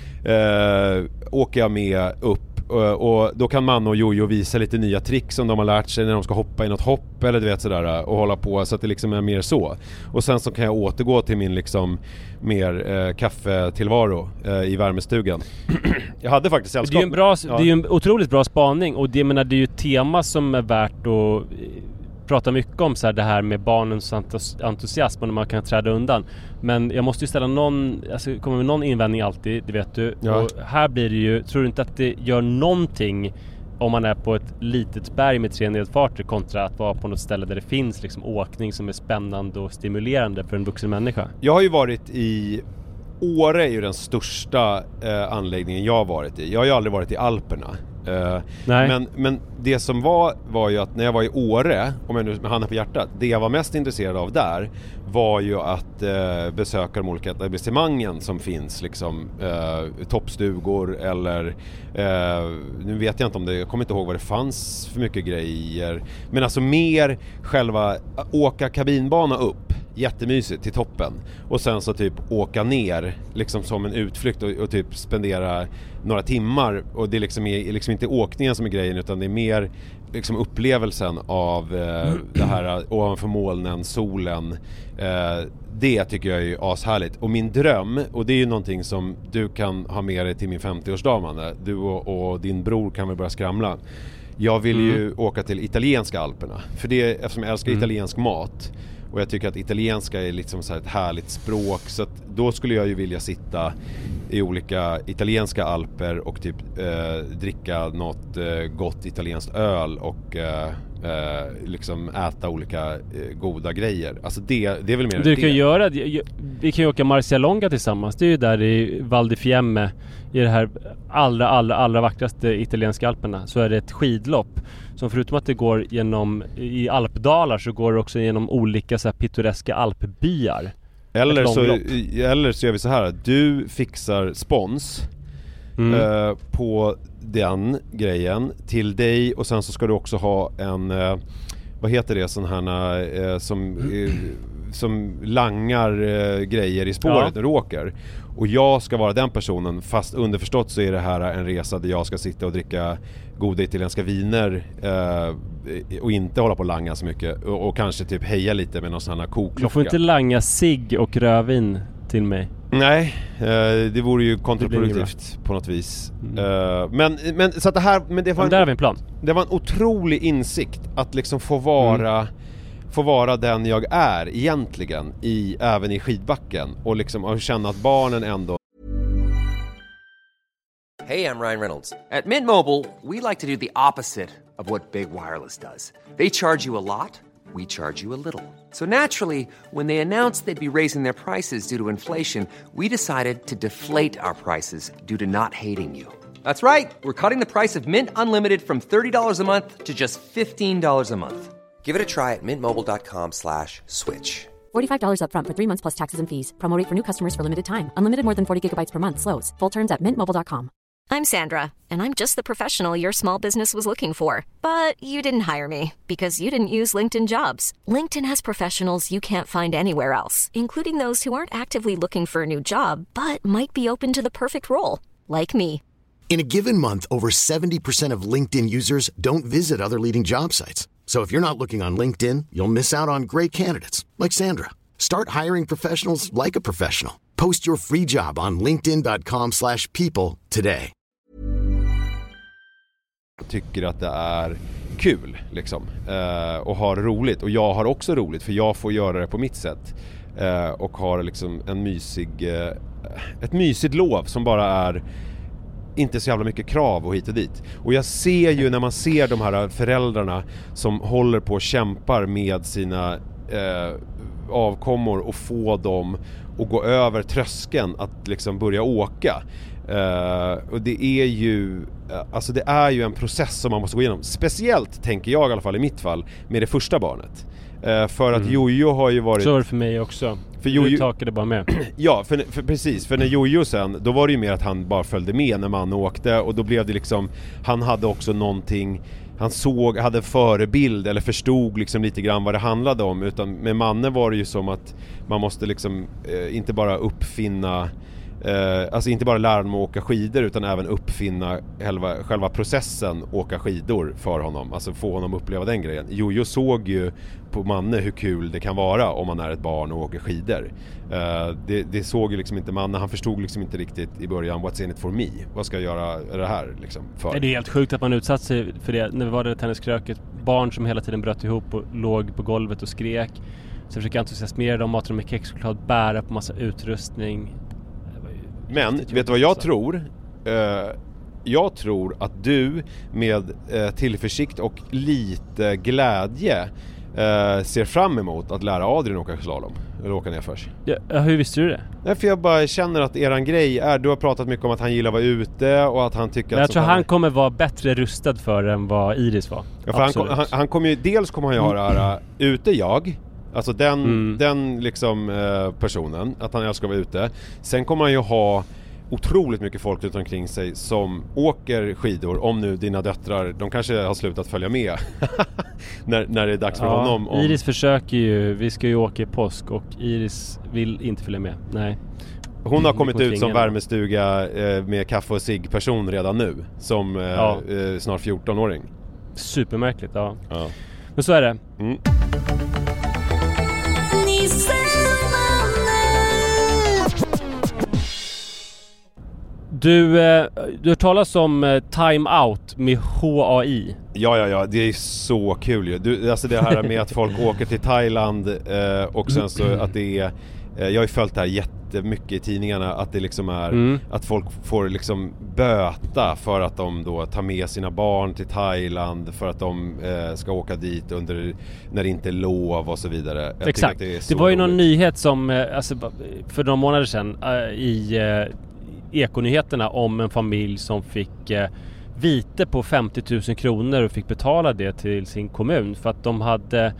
mm. äh, åker jag med upp och då kan man och Jojo visa lite nya trick som de har lärt sig när de ska hoppa i något hopp eller du vet sådär och hålla på, så att det liksom är mer så. Och sen så kan jag återgå till min liksom mer eh, kaffetillvaro eh, i värmestugan. Jag hade faktiskt sällskap. Det är ju en bra, ja. Det är ju en otroligt bra spaning, och det, menar, det är ju ett tema som är värt att prata mycket om, så här, det här med barnens entusiasm och när man kan träda undan. Men jag måste ju ställa någon, alltså kommer med någon invändning alltid, det vet du. Ja. Och här blir det ju, tror du inte att det gör någonting om man är på ett litet berg med tre nedfarter kontra att vara på något ställe där det finns liksom åkning som är spännande och stimulerande för en vuxen människa? Jag har ju varit i Åre, är ju den största eh, anläggningen jag har varit i. Jag har ju aldrig varit i Alperna. Uh, men, men det som var var ju att när jag var i Åre, om jag nu med handen på hjärtat, det jag var mest intresserad av där var ju att uh, besöka de olika etablissemangen som finns, liksom uh, toppstugor eller uh, nu vet jag inte om det, jag kommer inte ihåg vad det fanns för mycket grejer, men alltså mer själva åka kabinbana upp, jättemysigt till toppen, och sen så typ åka ner liksom som en utflykt och, och typ spendera några timmar, och det liksom är liksom inte åkningen som är grejen, utan det är mer liksom upplevelsen av eh, det här ovanför molnen, solen. Eh, det tycker jag är ashärligt. Och min dröm, och det är ju någonting som du kan ha med dig till min femtioårsdag, Manne. Du och, och din bror kan väl börja skramla. Jag vill mm. ju åka till italienska Alperna, för det, eftersom jag älskar mm. italiensk mat. Och jag tycker att italienska är liksom så här ett härligt språk, så att då skulle jag ju vilja sitta i olika italienska alper och typ eh, dricka något eh, gott italienskt öl och eh, eh, liksom äta olika eh, goda grejer. Alltså det, det är väl mer du det. Kan göra, vi kan ju åka Marcialonga tillsammans. Det är ju där i Val di Fiemme, i det här allra, allra, allra vackraste italienska Alperna, så är det ett skidlopp som förutom att det går genom i alpdalar, så går det också genom olika så här pittoreska alpbyar. Eller så, eller så gör vi så här, du fixar spons mm. eh, på den grejen till dig, och sen så ska du också ha en eh, vad heter det, sån här eh, som, eh, som langar eh, grejer i spåret när du åker. Och jag ska vara den personen, fast underförstått så är det här en resa där jag ska sitta och dricka goda italienska viner eh, och inte hålla på att langa så mycket och, och kanske typ heja lite med någon sån här koklocka. Du får inte langa cigg och rödvin till mig. Nej, eh, det vore ju kontraproduktivt på något vis. Mm. Eh, men, men så att det här, men det var men där har vi en plan. Det var en otrolig insikt att liksom få vara mm. få vara den jag är egentligen i, även i skidbacken och liksom och känna att barnen ändå. Hey, I'm Ryan Reynolds. At Mint Mobile, we like to do the opposite of what Big Wireless does. They charge you a lot, we charge you a little. So naturally, when they announced they'd be raising their prices due to inflation, we decided to deflate our prices due to not hating you. That's right. We're cutting the price of Mint Unlimited from thirty dollars a month to just fifteen dollars a month. Give it a try at mintmobile.com slash switch. forty-five dollars up front for three months plus taxes and fees. Promo rate for new customers for limited time. Unlimited more than forty gigabytes per month. Slows full terms at mint mobile dot com. I'm Sandra, and I'm just the professional your small business was looking for. But you didn't hire me because you didn't use LinkedIn Jobs. LinkedIn has professionals you can't find anywhere else, including those who aren't actively looking for a new job, but might be open to the perfect role, like me. In a given month, over seventy percent of LinkedIn users don't visit other leading job sites. So if you're not looking on LinkedIn, you'll miss out on great candidates like Sandra. Start hiring professionals like a professional. Post your free job on linkedin dot com slash people today. Jag tycker att det är kul liksom eh, och har roligt, och jag har också roligt för jag får göra det på mitt sätt eh, och har liksom en mysig eh, ett mysigt lov som bara är inte så jävla mycket krav och hit och dit. Och jag ser ju när man ser de här föräldrarna som håller på och kämpar med sina eh, avkommor och få dem att gå över tröskeln att liksom börja åka. Uh, och det är ju uh, alltså det är ju en process som man måste gå igenom. Speciellt tänker jag i alla fall i mitt fall med det första barnet. Uh, för att mm. Jojo har ju varit... Så var det för mig också. För Jojo... Du takade bara med. Ja, för, för precis. För när Jojo sen, då var det ju mer att han bara följde med när man åkte. Och då blev det liksom, han hade också någonting, han såg, hade förebild eller förstod liksom lite grann vad det handlade om. Utan med Manne var det ju som att man måste liksom uh, inte bara uppfinna Uh, alltså inte bara lära honom att åka skidor utan även uppfinna själva, själva processen åka skidor för honom, alltså få honom uppleva den grejen. Jojo såg ju på Manne hur kul det kan vara om man är ett barn och åker skidor. Uh, det, det såg ju liksom inte Manne, han förstod liksom inte riktigt i början what's in it for me, vad ska jag göra det här liksom för? Det är helt sjukt att man utsatt sig för det. När vi var där tenniskröket, barn som hela tiden bröt ihop och låg på golvet och skrek, så försöker entusiasmera dem, mata dem med kexchoklad, bära på massa utrustning. Men vet du vad jag tror? Uh, jag tror att du med uh, tillförsikt och lite glädje uh, ser fram emot att lära Adrian åka slalom eller åka nerförs. Ja, hur visste du det? Nej, för jag bara känner att eran grej är, du har pratat mycket om att han gillar att vara ute och att han tycker jag att... Jag tror han är... kommer vara bättre rustad för än vad Iris var. Ja, för han, kom, han, han kommer ju, dels kommer han ju ha det här ute jag. Alltså den, mm. den liksom eh, personen, att han älskar att vara ute. Sen kommer han ju ha otroligt mycket folk runt omkring sig som åker skidor, om nu dina döttrar, de kanske har slutat följa med när, när det är dags för ja, honom. Om... Iris försöker ju, vi ska ju åka i påsk och Iris vill inte följa med, nej. Hon har kommit ut som värmestuga eh, med kaffe och cigg person redan nu, som eh, ja. eh, snart fjorton-åring. Supermärkligt, ja. ja. Men så är det. Mm. Du, eh, du har talat om eh, Time Out med H A I. Ja, ja, ja, det är så kul ju. Du, alltså det här med att folk åker till Thailand eh, och sen så att det är... Eh, jag har ju följt det här jättemycket i tidningarna, att det liksom är... Mm. Att folk får liksom böta för att de då tar med sina barn till Thailand, för att de eh, ska åka dit under när det inte är lov och så vidare. Jag Exakt. Det, det var ju någon nyhet som, eh, alltså, för några månader sedan eh, i... Eh, Ekonyheterna om en familj som fick eh, vite på femtio tusen kronor och fick betala det till sin kommun för att de hade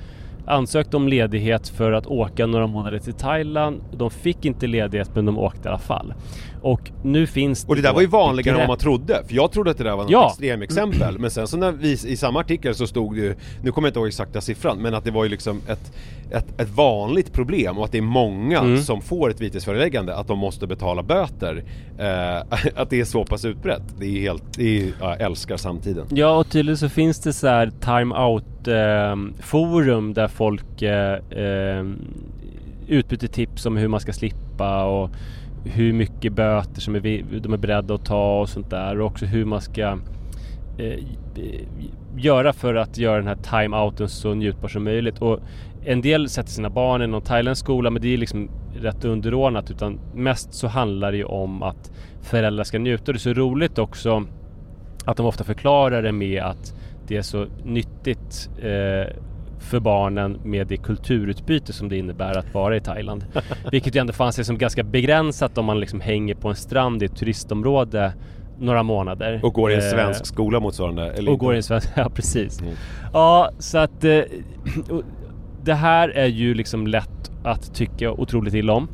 ansökte om ledighet för att åka några månader till Thailand. De fick inte ledighet, men de åkte i alla fall. Och nu finns det... Och det där var ju vanligare än man trodde. För jag trodde att det där var något ja. extremexempel. Men sen så när vi, i samma artikel så stod det ju, nu kommer jag inte ihåg exakta siffran, men att det var ju liksom ett, ett, ett vanligt problem. Och att det är många mm. som får ett vitesföreläggande att de måste betala böter. Eh, att det är så pass utbrett. Det är helt, det är, jag älskar samtiden. Ja, och tydligen så finns det så här time-out eh, forum där folk eh, eh, utbyter tips om hur man ska slippa och hur mycket böter som är vi, de är beredda att ta och sånt där, och också hur man ska eh, göra för att göra den här time-outen så njutbar som möjligt. Och en del sätter sina barn i någon thailändsk skola, men det är liksom rätt underordnat, utan mest så handlar det ju om att föräldrar ska njuta. Och det är så roligt också att de ofta förklarar det med att det är så nyttigt eh, för barnen med det kulturutbyte som det innebär att vara i Thailand. Vilket ju ändå fanns sig som ganska begränsat om man liksom hänger på en strand i ett turistområde några månader. Och går i en svensk eh, skola motsvarande. Eller och inte? går i en svensk, ja precis. Mm. Ja, så att eh, det här är ju liksom lätt att tycka otroligt illa om.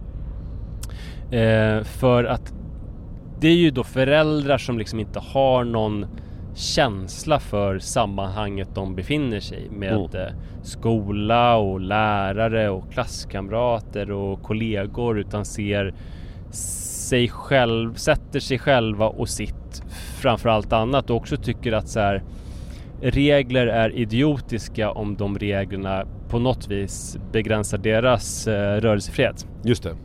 Eh, för att det är ju då föräldrar som liksom inte har någon känsla för sammanhanget de befinner sig med mm. skola och lärare och klasskamrater och kollegor, utan ser sig själv, sätter sig själva och sitt framför allt annat, och också tycker att så här, regler är idiotiska om de reglerna på något vis begränsar deras eh, rörelsefrihet. Just det.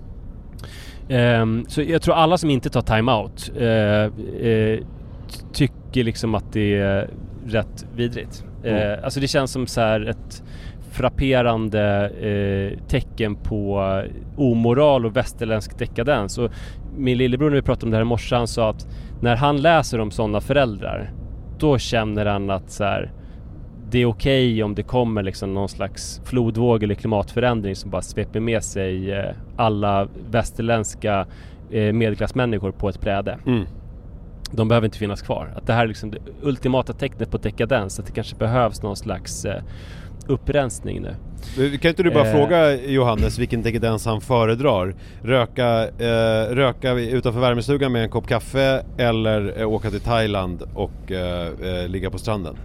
Um, så jag tror alla som inte tar time-out uh, uh, tycker liksom att det är rätt vidrigt. Mm. Uh, alltså det känns som så här ett frapperande uh, tecken på omoral och västerländsk dekadens. Och min lillebror, när vi pratade om det här i morse, han sa att när han läser om sådana föräldrar, då känner han att så här, det är okej okay om det kommer liksom någon slags flodvåg eller klimatförändring som bara sveper med sig eh, alla västerländska eh, medelklassmänniskor på ett bräde. Mm. De behöver inte finnas kvar. Att det här är liksom det ultimata tecknet på dekadens, att det kanske behövs någon slags eh, upprensning nu. Kan inte du bara eh. fråga Johannes vilken dekadens han föredrar? Röka, eh, röka utanför värmestugan med en kopp kaffe, eller eh, åka till Thailand och eh, eh, ligga på stranden?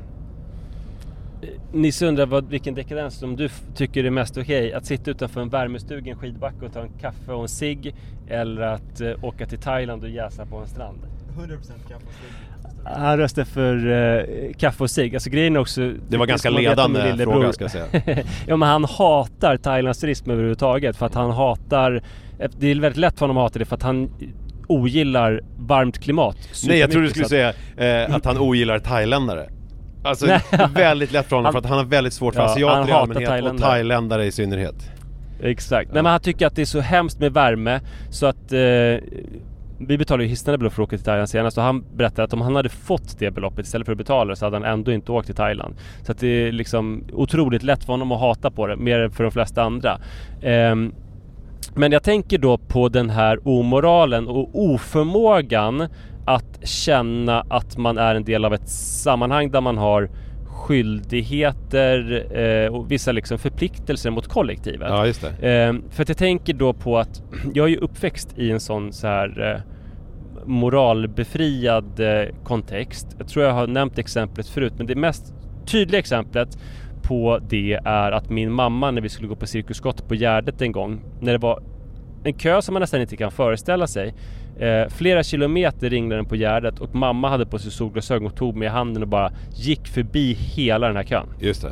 Nisse undrar vad, vilken dekadens som du f- tycker är mest okej. Okay. Att sitta utanför en värmestuga, en skidbacke och ta en kaffe och en cigg, eller att uh, åka till Thailand och jäsa på en strand? hundra procent kaffe och cigg. Han röstar för uh, kaffe och cigg. Alltså grejen också... Det var ganska ledande fråga, ska jag säga. Ja, men han hatar Thailands turism överhuvudtaget, för att han hatar... Det är väldigt lätt för honom att hata det, för att han ogillar varmt klimat. Nej, jag tror du skulle att... säga uh, att han ogillar thailändare. Alltså det är väldigt lätt för honom, han, för att han har väldigt svårt för ja, asiater i allmänhet thailändare. Och thailändare i synnerhet. Exakt. Ja. Nej, men han tycker att det är så hemskt med värme, så att eh, vi betalar ju hisnande belopp för att åka till Thailand senast, och han berättade att om han hade fått det beloppet istället för att betala, så hade han ändå inte åkt till Thailand. Så att det är liksom otroligt lätt för honom att hata på det, mer för de flesta andra. Eh, men jag tänker då på den här omoralen och oförmågan att känna att man är en del av ett sammanhang där man har skyldigheter eh, och vissa liksom förpliktelser mot kollektivet. Ja, just det. Eh, för att jag tänker då på att jag är ju uppväxt i en sån så här eh, moralbefriad eh, kontext. Jag tror jag har nämnt exemplet förut, men det mest tydliga exemplet på det är att min mamma, när vi skulle gå på Cirkus Scott på Gärdet en gång, när det var en kö som man nästan inte kan föreställa sig, Eh, flera kilometer ringde den på Gärdet, och mamma hade på sig solglasögon och tog med i handen och bara gick förbi hela den här kön. Just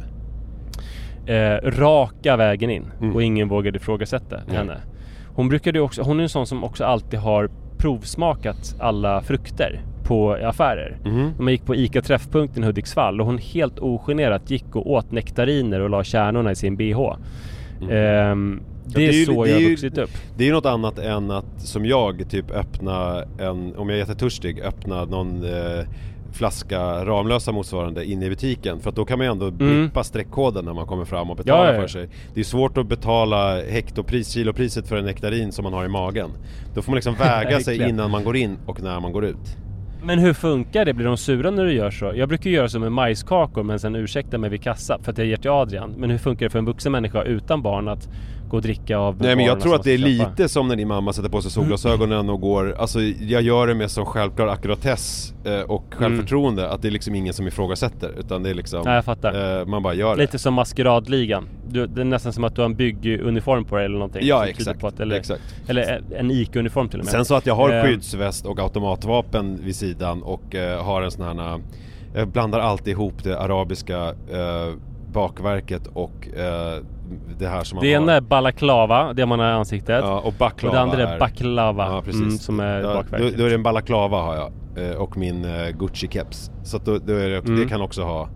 det. Eh, raka vägen in. Mm. Och ingen vågade ifrågasätta mm. henne. Hon brukade också, hon är en sån som också alltid har provsmakat alla frukter på affärer. Mm. Man gick på Ica-träffpunkten i Hudiksvall, och hon helt ogenerat gick och åt nektariner och la kärnorna i sin B H. Mm. Eh, Det är, det är ju, så jag har vuxit upp. Det är ju något annat än att, som jag, typ öppna en, om jag är jättetörstig, öppna någon eh, flaska Ramlösa motsvarande in i butiken. För att då kan man ju ändå blippa mm. streckkoden när man kommer fram och betala ja, ja. för sig. Det är svårt att betala hektopris, kilopriset för en nektarin som man har i magen. Då får man liksom väga sig innan man går in och när man går ut. Men hur funkar det? Blir de sura när du gör så? Jag brukar göra så med majskakor men sen ursäkta mig vid kassa för att jag ger till Adrian. Men hur funkar det för en vuxen människa utan barn att gå och dricka av? Nej, men jag tror att det är köpa? lite som när din mamma sätter på sig solglasögonen och går, alltså jag gör det med så självklar akkuratess eh, och självförtroende mm. att det är liksom ingen som ifrågasätter, utan det är liksom ja, jag fattar. Eh, man bara gör det. Lite som maskeradligan. Du, det är nästan som att du har en bygguniform på dig eller någonting. Ja, exakt, på att, eller, exakt. Eller en I K-uniform till och med. Sen så att jag har eh. skyddsväst och automatvapen vid sidan och eh, har en sån här, jag blandar alltid ihop det arabiska eh, bakverket och eh, det här som man det har. ena är balaklava, det man har i ansiktet. Ja, och baklava. Och det andra är baklava, ja, precis. Mm, som är ja, bakverket. Då, då är det en balaklava har jag eh, och min eh, Gucci-keps. Så att då, då är det, mm. det kan också ha,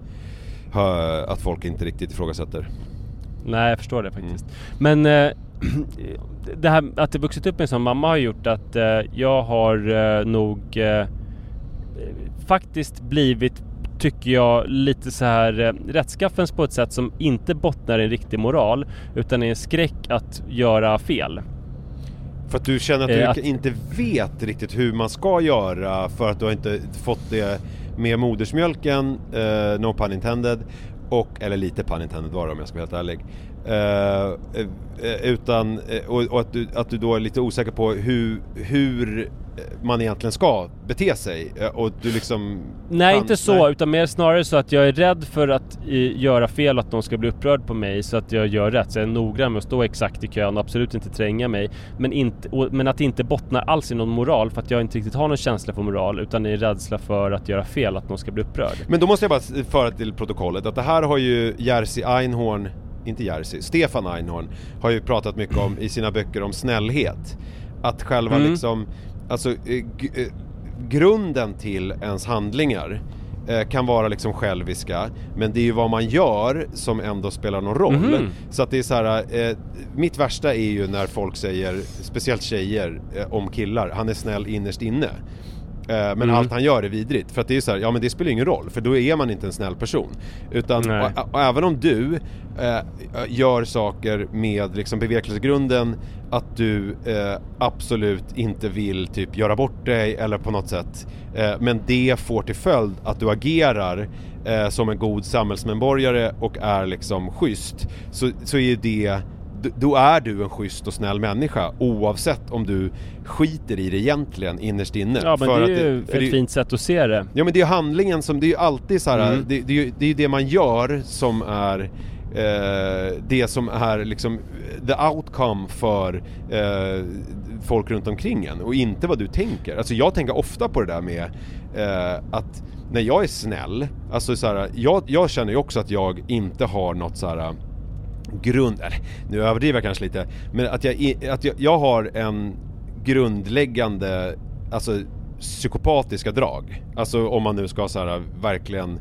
ha att folk inte riktigt ifrågasätter. Nej, jag förstår det faktiskt. Mm. Men eh, det här att det vuxit upp med som mamma har gjort att eh, jag har eh, nog eh, faktiskt blivit, tycker jag, lite så här eh, rättskaffens på ett sätt som inte bottnar i en riktig moral utan i en skräck att göra fel. För att du känner att du eh, att... inte vet riktigt hur man ska göra för att du har inte fått det med modersmjölken, eh, no pun intended, och, eller lite pun intended var det om jag ska vara helt ärlig. Uh, uh, utan uh, och, och att, du, att du då är lite osäker på hur, hur man egentligen ska bete sig uh, och du liksom nej, kan, inte så, nej. Utan mer snarare så att jag är rädd för att i, göra fel, att de ska bli upprörd på mig, så att jag gör rätt. Så jag är noggrann med att stå exakt i kön och absolut inte tränga mig, men, inte, och, men att inte bottna alls i någon moral, för att jag inte riktigt har någon känsla för moral, utan är rädsla för att göra fel, att de ska bli upprörd. Men då måste jag bara föra till protokollet att det här har ju Jerzy Einhorn, inte Jerzy, Stefan Einhorn har ju pratat mycket om i sina böcker om snällhet. Att själva mm. liksom, alltså g- g- grunden till ens handlingar eh, kan vara liksom själviska, men det är ju vad man gör som ändå spelar någon roll. Mm. Så att det är så här, eh, mitt värsta är ju när folk säger, speciellt tjejer eh, om killar, han är snäll innerst inne. Men mm. allt han gör är vidrigt. För att det är så här, ja men det spelar ingen roll, för då är man inte en snäll person. Utan, och, och även om du äh, gör saker med liksom bevekelsegrunden att du äh, absolut inte vill typ göra bort dig eller på något sätt, äh, men det får till följd att du agerar äh, som en god samhällsmedborgare och är liksom schysst, så, så är det, då är du en schysst och snäll människa oavsett om du skiter i det egentligen innerst inne. Ja, men för det är ju att det, för ett det, fint sätt att se det. Ja, men det är handlingen som, det är ju alltid så här, mm. det, det, är ju, det är ju det man gör som är eh, det som är liksom the outcome för eh, folk runt omkring en och inte vad du tänker. Alltså jag tänker ofta på det där med eh, att när jag är snäll, alltså så här, jag, jag känner ju också att jag inte har något så här grund, eller, nu överdriver jag kanske lite, men att jag, att jag, jag har en grundläggande, alltså psykopatiska drag, alltså om man nu ska så här verkligen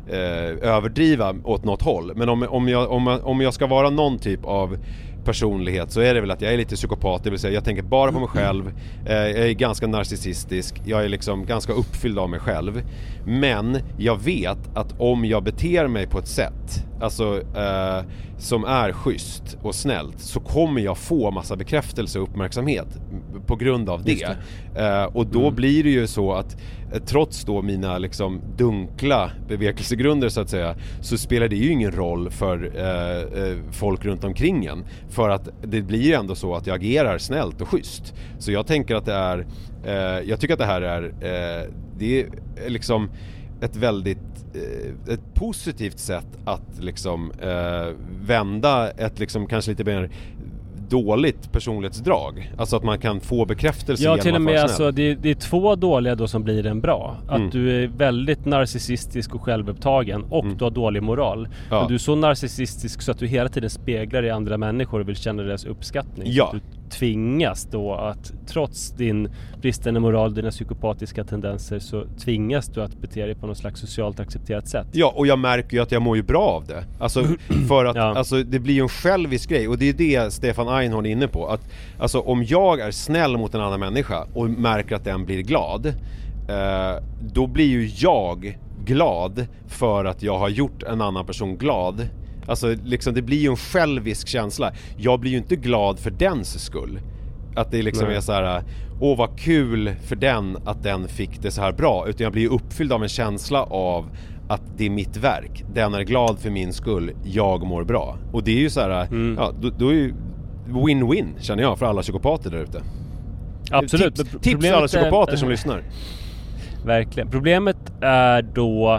eh, överdriva åt något håll, men om, om, jag, om, om jag ska vara någon typ av personlighet så är det väl att jag är lite psykopat, det vill säga jag tänker bara på mig själv, eh, jag är ganska narcissistisk, jag är liksom ganska uppfylld av mig själv, men jag vet att om jag beter mig på ett sätt, alltså eh, som är schysst och snällt, så kommer jag få massa bekräftelse och uppmärksamhet på grund av det, det. Eh, och då mm. blir det ju så att eh, trots då mina liksom dunkla bevekelsegrunder så att säga, så spelar det ju ingen roll för eh, eh, folk runt omkring en, för att det blir ju ändå så att jag agerar snällt och schysst. Så jag tänker att det är eh, jag tycker att det här är eh, det är liksom ett väldigt eh, ett positivt sätt att liksom eh, vända ett liksom kanske lite mer dåligt personlighetsdrag. Alltså att man kan få bekräftelse. Ja, till och med alltså, det, det är två dåliga då som blir en bra. Att mm. du är väldigt narcissistisk och självupptagen och mm. du har dålig moral. Ja. Men du är så narcissistisk så att du hela tiden speglar i andra människor och vill känna deras uppskattning. Ja. Så att du tvingas då att, trots din bristande moral, dina psykopatiska tendenser, så tvingas du att bete dig på något slags socialt accepterat sätt. Ja, och jag märker ju att jag mår ju bra av det. Alltså, för att ja. alltså, det blir ju en självisk grej. Och det är det Stefan Einhorn är inne på. Att, alltså, om jag är snäll mot en annan människa och märker att den blir glad, eh, då blir ju jag glad för att jag har gjort en annan person glad. Alltså liksom, det blir ju en självisk känsla. Jag blir ju inte glad för dens skull. Att det liksom Nej. är så här: åh vad kul för den att den fick det så här bra. Utan jag blir uppfylld av en känsla av att det är mitt verk. Den är glad för min skull. Jag mår bra. Och det är ju så här, mm. ja, då, då är ju win-win, känner jag, för alla psykopater där ute. Absolut. Tips, tips för alla psykopater är, som lyssnar. Verkligen. Problemet är då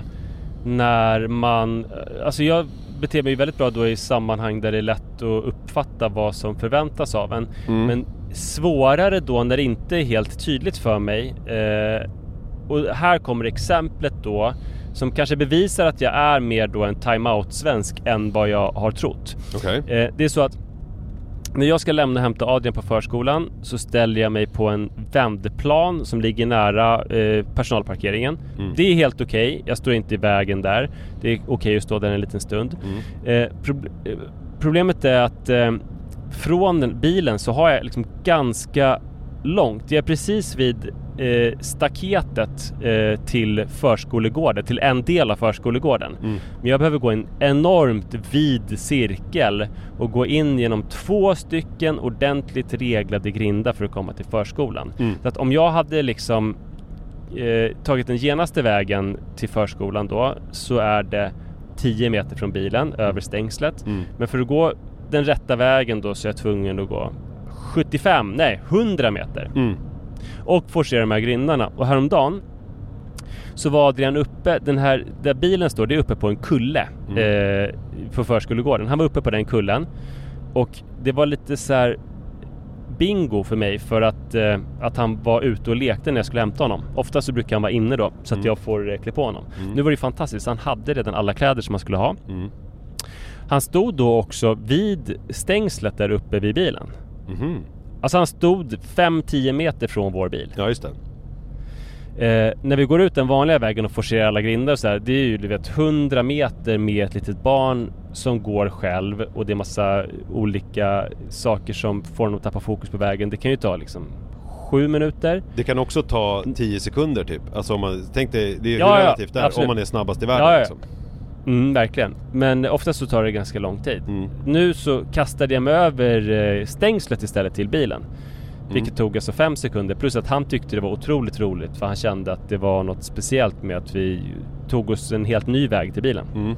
när man, alltså jag beter mig väldigt bra då i sammanhang där det är lätt att uppfatta vad som förväntas av en. Mm. Men svårare då när det inte är helt tydligt för mig. Eh, och här kommer exemplet då som kanske bevisar att jag är mer då en time-out-svensk än vad jag har trott. Okay. Eh, det är så att när jag ska lämna och hämta Adrian på förskolan så ställer jag mig på en vändplan som ligger nära eh, personalparkeringen. Mm. Det är helt okej. Okay. Jag står inte i vägen där. Det är okej okay att stå där en liten stund. Mm. Eh, pro- eh, problemet är att eh, från den bilen så har jag liksom ganska långt. Jag är precis vid eh, staketet eh, till förskolegården, till en del av förskolegården. Mm. Men jag behöver gå en enormt vid cirkel och gå in genom två stycken ordentligt reglade grindar för att komma till förskolan. Mm. Så att om jag hade liksom eh, tagit den genaste vägen till förskolan då, så är det tio meter från bilen över stängslet. Mm. Men för att gå den rätta vägen då så är jag tvungen att gå sjuttiofem, nej, hundra meter. Mm. Och forcera de här grindarna. Och häromdagen så var Adrian uppe, den här, där bilen står, det är uppe på en kulle mm. eh, på förskolegården. Han var uppe på den kullen. Och det var lite så här bingo för mig för att, eh, att han var ute och lekte när jag skulle hämta honom. Ofta så brukar han vara inne då så att mm. jag får eh, klä på honom. Mm. Nu var det fantastiskt, han hade redan alla kläder som han skulle ha. Mm. Han stod då också vid stängslet där uppe vid bilen. Mm-hmm. Alltså han stod fem till tio meter från vår bil. Ja, just det. Eh, när vi går ut den vanliga vägen och forcerar alla grindar och så här, det är ju du vet hundra meter med ett litet barn som går själv och det är massa olika saker som får honom att tappa fokus på vägen. Det kan ju ta liksom sju minuter. Det kan också ta tio sekunder typ. Alltså om man tänkte, det är ja, relativt ja, där absolut. Om man är snabbast i världen ja, ja. liksom. Mm, verkligen. Men oftast så tar det ganska lång tid. Mm. Nu så kastade jag mig över stängslet istället till bilen. Mm. Vilket tog alltså fem sekunder. Plus att han tyckte det var otroligt roligt. För han kände att det var något speciellt med att vi tog oss en helt ny väg till bilen. Mm.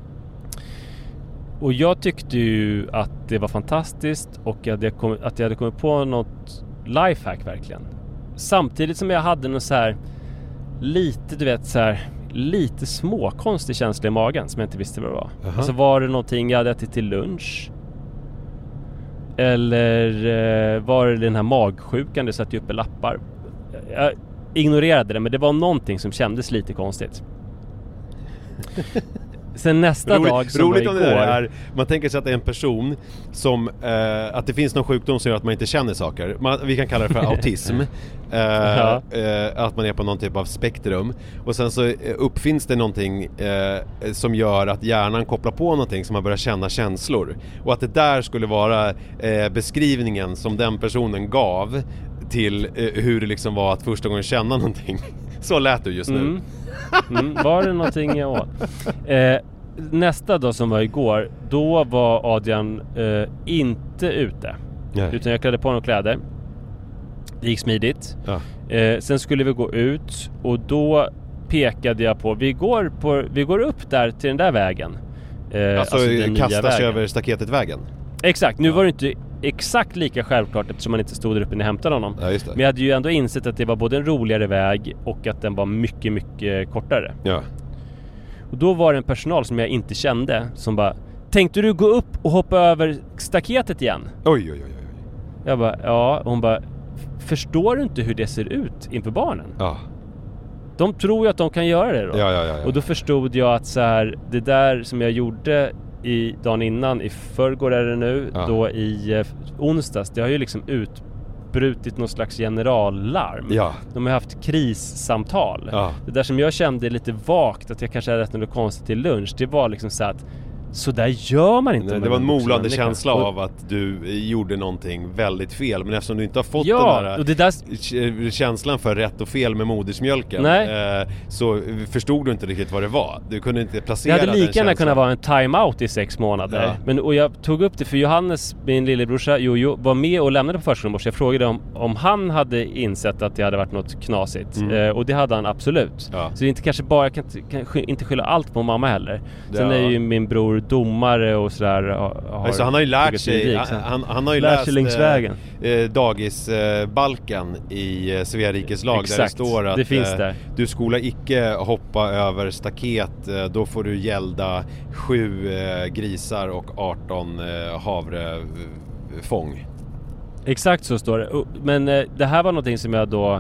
Och jag tyckte ju att det var fantastiskt. Och att jag, kom, att jag hade kommit på något lifehack verkligen. Samtidigt som jag hade något så här lite, du vet så här lite småkonstig känsla i magen som jag inte visste vad det var. Uh-huh. Alltså var det någonting jag hade ätit till lunch? Eller eh, var det den här magsjukan det satt uppe lappar? Jag ignorerade det, men det var någonting som kändes lite konstigt. Sen nästa roligt, dag som roligt var om igår... det är, man tänker sig att det är en person som, eh, att det finns någon sjukdom som gör att man inte känner saker. Man, vi kan kalla det för autism. eh, ja. eh, att man är på någon typ av spektrum. Och sen så uppfinns det någonting eh, som gör att hjärnan kopplar på någonting som man börjar känna känslor. Och att det där skulle vara eh, beskrivningen som den personen gav till eh, hur det liksom var att första gången känna någonting. Så lät du just nu. Mm. Mm, var det någonting jag åt? Eh, nästa dag som var igår, då var Adrian eh, inte ute. Nej. Utan jag klädde på några kläder. Det gick smidigt. Ja. Eh, sen skulle vi gå ut och då pekade jag på vi går, på, vi går upp där till den där vägen. Eh, alltså, alltså kastas över staketet vägen. Exakt, nu ja. Var det inte exakt lika självklart eftersom man inte stod där uppe när jag hämtade honom. Ja, just det. Men jag hade ju ändå insett att det var både en roligare väg och att den var mycket, mycket kortare. Ja. Och då var det en personal som jag inte kände som bara, tänkte du gå upp och hoppa över staketet igen? Oj, oj, oj, oj. Jag bara, ja. Och hon bara, förstår du inte hur det ser ut inför barnen? Ja. De tror ju att de kan göra det då. Ja, ja, ja, ja. Och då förstod jag att så här, det där som jag gjorde i dagen innan, i förrgår är det nu, ja. Då i eh, onsdags, det har ju liksom utbrutit någon slags generallarm. Ja. De har haft krissamtal. Ja. Det där som jag kände lite vakt att jag kanske hade ätit något konstigt till lunch, det var liksom så att så där gör man inte. Nej, det var en molande känsla och, av att du gjorde någonting väldigt fel. Men eftersom du inte har fått ja, den här och det där... känslan för rätt och fel med modersmjölken, eh, så förstod du inte riktigt vad det var. Du kunde inte placera den. Det hade lika gärna kunnat vara en timeout i sex månader. Ja. Men, och jag tog upp det för Johannes, min lillebrorsa Jojo, var med och lämnade på förskolan. Så jag frågade om, om han hade insett att det hade varit något knasigt. Mm. Eh, och det hade han absolut. Ja. Så det är inte kanske bara, jag kan, kan inte skylla allt på mamma heller. Sen ja. är ju min bror domare och sådär. Har alltså, han har ju lärt sig, rik, han, han har ju lärt läst eh, dagisbalken eh, i eh, Svea rikes lag. Exakt. Där det står att det finns eh, där. Du skola icke hoppa över staket, eh, då får du gälda sju eh, grisar och arton eh, havrefång. Exakt så står det. Men eh, det här var någonting som jag då...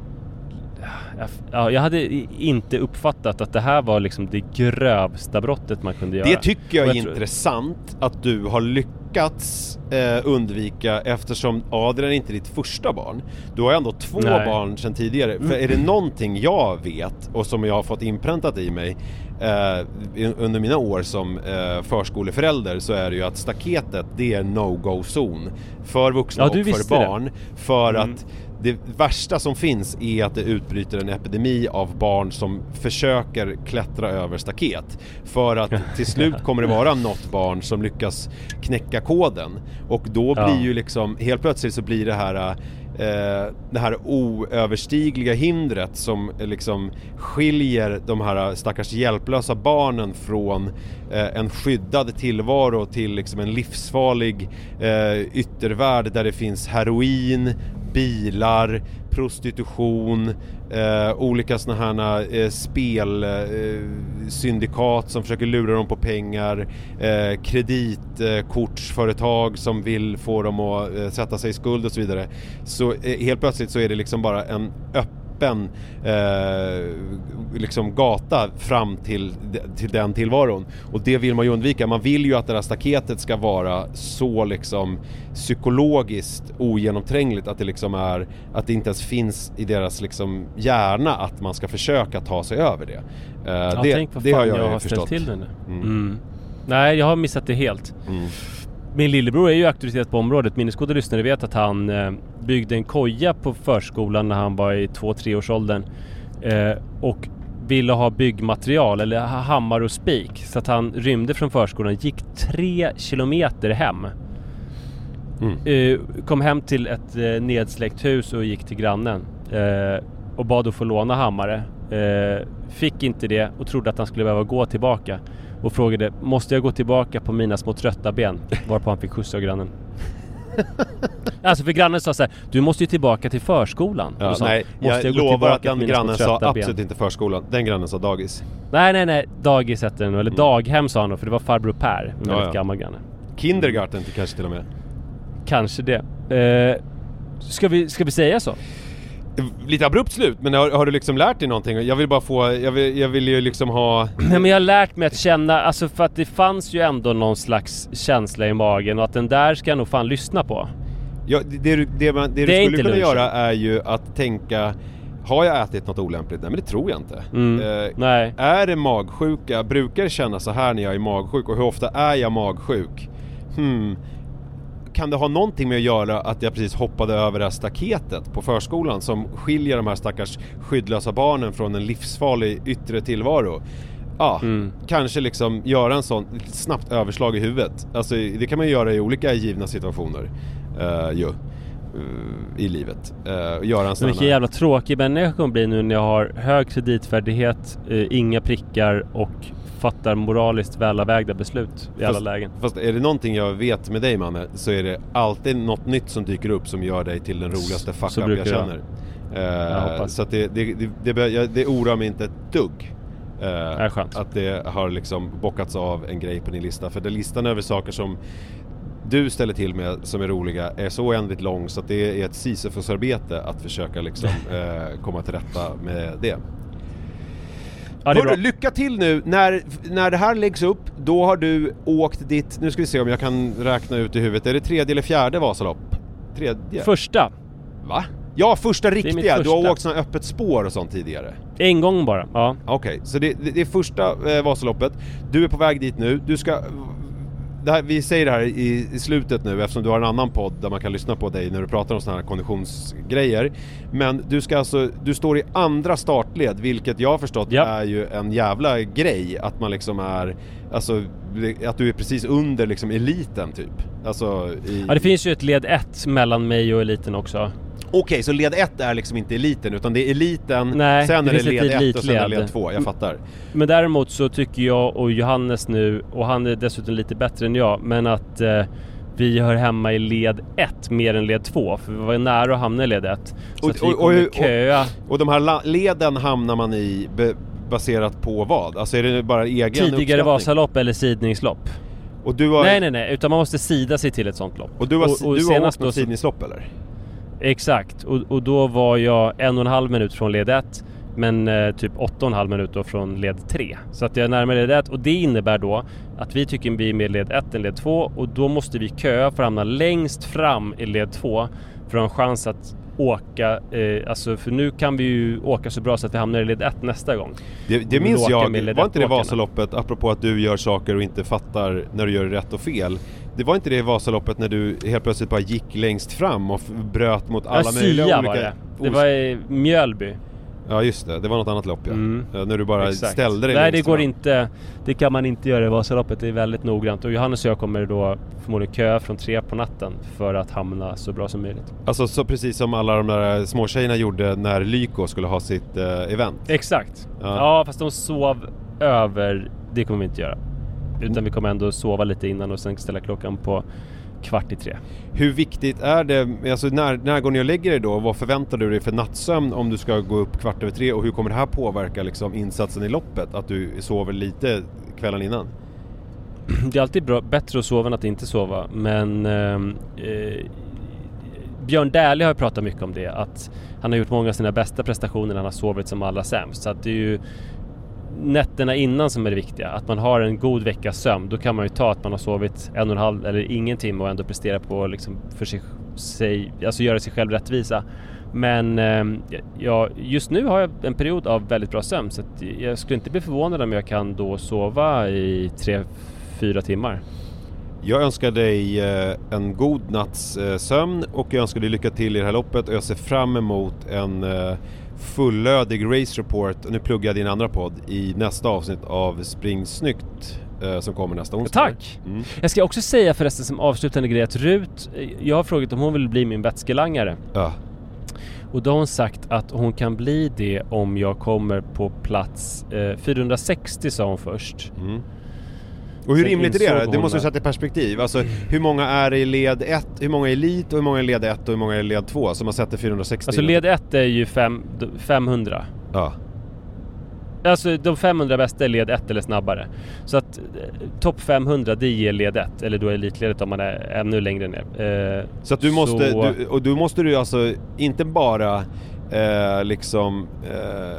Ja, jag hade inte uppfattat att det här var liksom det grövsta brottet man kunde göra. Det tycker jag är jag intressant tror... att du har lyckats eh, undvika, eftersom Adrian inte är ditt första barn. Du har ändå två Nej. barn sedan tidigare. För är det någonting jag vet och som jag har fått inpräntat i mig eh, under mina år som eh, förskoleförälder, så är det ju att staketet, det är no-go-zon för vuxna ja, och för barn. Det. För mm. att det värsta som finns är att det utbryter en epidemi av barn som försöker klättra över staket. För att till slut kommer det vara något barn som lyckas knäcka koden. Och då blir ja. ju liksom, helt plötsligt så blir det här eh, det här oöverstigliga hindret som liksom skiljer de här stackars hjälplösa barnen från eh, en skyddad tillvaro till liksom en livsfarlig eh, yttervärld där det finns heroin, bilar, prostitution, eh, olika såna här eh, spelsyndikat eh, som försöker lura dem på pengar, eh, kreditkortsföretag eh, som vill få dem att eh, sätta sig i skuld och så vidare. Så eh, helt plötsligt så är det liksom bara en öppen eh, liksom gata fram till, till den tillvaron. Och det vill man ju undvika. Man vill ju att det här staketet ska vara så liksom psykologiskt ogenomträngligt att det liksom är, att det inte ens finns i deras liksom hjärna att man ska försöka ta sig över det. Uh, ja, det, tänk vad det fan har jag, jag har förstått. ställt till det nu. Mm. Mm. Nej, jag har missat det helt. Mm. Min lillebror är ju auktoritet på området. Minnesgoda lyssnare vet att han eh, byggde en koja på förskolan när han var i två-tre års åldern. Eh, och ville ha byggmaterial eller hammare och spik. Så att han rymde från förskolan, gick tre kilometer hem. Mm. Eh, kom hem till ett eh, nedsläckt hus och gick till grannen. Eh, och bad att få låna hammare. Eh, fick inte det och trodde att han skulle behöva gå tillbaka. Och frågade, måste jag gå tillbaka på mina små trötta ben? Varpå han fick skjuts av grannen. Alltså för grannen sa så här, du måste ju tillbaka till förskolan. Ja, sa, nej, jag, jag lovar att den grannen sa absolut ben. Inte förskolan. Den grannen sa dagis. Nej, nej, nej, dagis hette den. Eller mm. daghem sa han då, för det var farbror Per. En ja, väldigt ja. gammal granne. Kindergarten till kanske till och med. Kanske det. Eh, ska, vi, ska vi säga så? Lite abrupt slut, men har, har du liksom lärt dig någonting? Jag vill bara få, jag vill, jag vill ju liksom ha... Nej, men jag har lärt mig att känna, alltså för att det fanns ju ändå någon slags känsla i magen och att den där ska jag nog fan lyssna på. Ja, det, det, det, man, det, det du skulle kunna lunchen. göra är ju att tänka, har jag ätit något olämpligt? Nej, men det tror jag inte. Mm, eh, nej. Är det magsjuka? Brukar känna så här när jag är magsjuk? Och hur ofta är jag magsjuk? Hmm... Kan det ha någonting med att göra att jag precis hoppade över det här staketet på förskolan som skiljer de här stackars skyddlösa barnen från en livsfarlig yttre tillvaro? Ja, mm. kanske liksom göra en sån snabbt överslag i huvudet. Alltså det kan man ju göra i olika givna situationer uh, ju, uh, i livet. Uh, göra en sån Vilken jävla tråkig människa kommer bli nu när jag har hög kreditfärdighet, uh, inga prickar och fattar moraliskt välavvägda beslut i fast, alla lägen. Fast är det någonting jag vet med dig, Manne, så är det alltid något nytt som dyker upp som gör dig till den roligaste fuck up jag känner. Uh, så att det, det, det, det, det oroar mig inte ett dugg. Uh, är skönt. Att det har liksom bockats av en grej på din lista. För det listan över saker som du ställer till med som är roliga är så oändligt lång så att det är ett Sisyfos-arbete att försöka liksom uh, komma till rätta med det. Ja, Hörru, lycka till nu. När, när det här läggs upp, då har du åkt ditt, nu ska vi se om jag kan räkna ut i huvudet. Är det tredje eller fjärde Vasalopp? Tredje? Första. Va? Ja, första riktiga. första. Du har åkt sån här öppet spår och sånt tidigare. En gång bara, ja. Okej, okay, så det, det, det är första eh, Vasaloppet. Du är på väg dit nu. Du ska... Det här, vi säger det här i, i slutet nu eftersom du har en annan podd där man kan lyssna på dig när du pratar om såna här konditionsgrejer. Men du ska alltså, du står i andra startled, vilket jag har förstått yep. är ju en jävla grej, att man liksom är, alltså att du är precis under liksom eliten typ. Alltså i... Ja, det finns ju ett led ett mellan mig och eliten också. Okej, okay, så led ett är liksom inte eliten utan det är eliten. Nej, sen det är det led ett elitled. och sen är det led två, jag fattar. Men däremot så tycker jag och Johannes nu, och han är dessutom lite bättre än jag, men att eh, vi hör hemma i led ett mer än led två, för vi var nära att hamna i led ett. Så och, att vi och, kommer och, köa. Och, och de här leden hamnar man i be, baserat på vad? Alltså är det bara egen tidigare uppskattning? Vasalopp eller sidningslopp? Och du har... Nej, nej, nej, utan man måste sida sig till ett sånt lopp. Och du har, och, och du har åkt något sidningslopp eller? Exakt, och, och då var jag en och en halv minut från led ett, men eh, typ åtta och en halv minut då från led tre. Så att jag är närmare led ett, och det innebär då att vi tycker vi är med led ett än led två, och då måste vi köa för att hamna längst fram i led två för att ha en chans att åka, eh, alltså för nu kan vi ju åka så bra så att vi hamnar i led ett nästa gång. Det, det minns jag, var inte det Vasaloppet, apropå att du gör saker och inte fattar när du gör rätt och fel. Det var inte det Vasaloppet när du helt plötsligt bara gick längst fram och bröt mot alla ja, möjliga Sia olika... var det. Det var i Mjölby. Ja just det, det var något annat lopp ja. Mm. När du bara Exakt. ställde dig. Nej, det går fram. inte. Det kan man inte göra i Vasaloppet, det är väldigt noggrant. Och Johannes och jag kommer då förmodligen köa från tre på natten för att hamna så bra som möjligt. Alltså så precis som alla de där små tjejerna gjorde när Lyko skulle ha sitt uh, event. Exakt. Ja. Ja, fast de sov över, det kommer vi inte göra. Utan vi kommer ändå sova lite innan och sen ställa klockan på kvart i tre. Hur viktigt är det, alltså när, när går ni och lägger dig då? Vad förväntar du dig för nattsömn om du ska gå upp kvart över tre? Och hur kommer det här påverka liksom insatsen i loppet? Att du sover lite kvällen innan? Det är alltid bra, bättre att sova än att inte sova. Men eh, Björn Dählie har pratat mycket om det. Att han har gjort många av sina bästa prestationer när han har sovit som allra sämst. Så att det är ju nätterna innan som är det viktiga. Att man har en god veckas sömn. Då kan man ju ta att man har sovit en och en halv eller ingen timme och ändå prestera på liksom för sig, sig alltså göra sig själv rättvisa. Men eh, ja, just nu har jag en period av väldigt bra sömn, så att jag skulle inte bli förvånad om jag kan då sova i tre, fyra timmar. Jag önskar dig eh, en god natts eh, sömn och jag önskar dig lycka till i det här loppet och jag ser fram emot en eh, fullödig race report, nu pluggar jag din andra podd, i nästa avsnitt av Spring Snyggt eh, som kommer nästa onsdag. Tack! Mm. Jag ska också säga förresten som avslutande grej att Rut, jag har frågat om hon vill bli min vätskelangare. Ja. Och då har hon sagt att hon kan bli det om jag kommer på plats eh, fyrahundrasextio, sa hon först. Mm. Och hur Sen rimligt är det? Det måste hon... du sätta i perspektiv. Alltså hur många är i led ett, hur många är elit och hur många är led ett och hur många är led två som man sätter fyrahundrasextio? Alltså led ett är ju fem, femhundra. Ja. Alltså de femhundra bästa är led ett eller snabbare. Så att eh, topp femhundra, det ger led ett, eller då är elitledet om man är ännu längre ner. Eh, så att du måste, så... du, och du måste du alltså inte bara eh, liksom eh,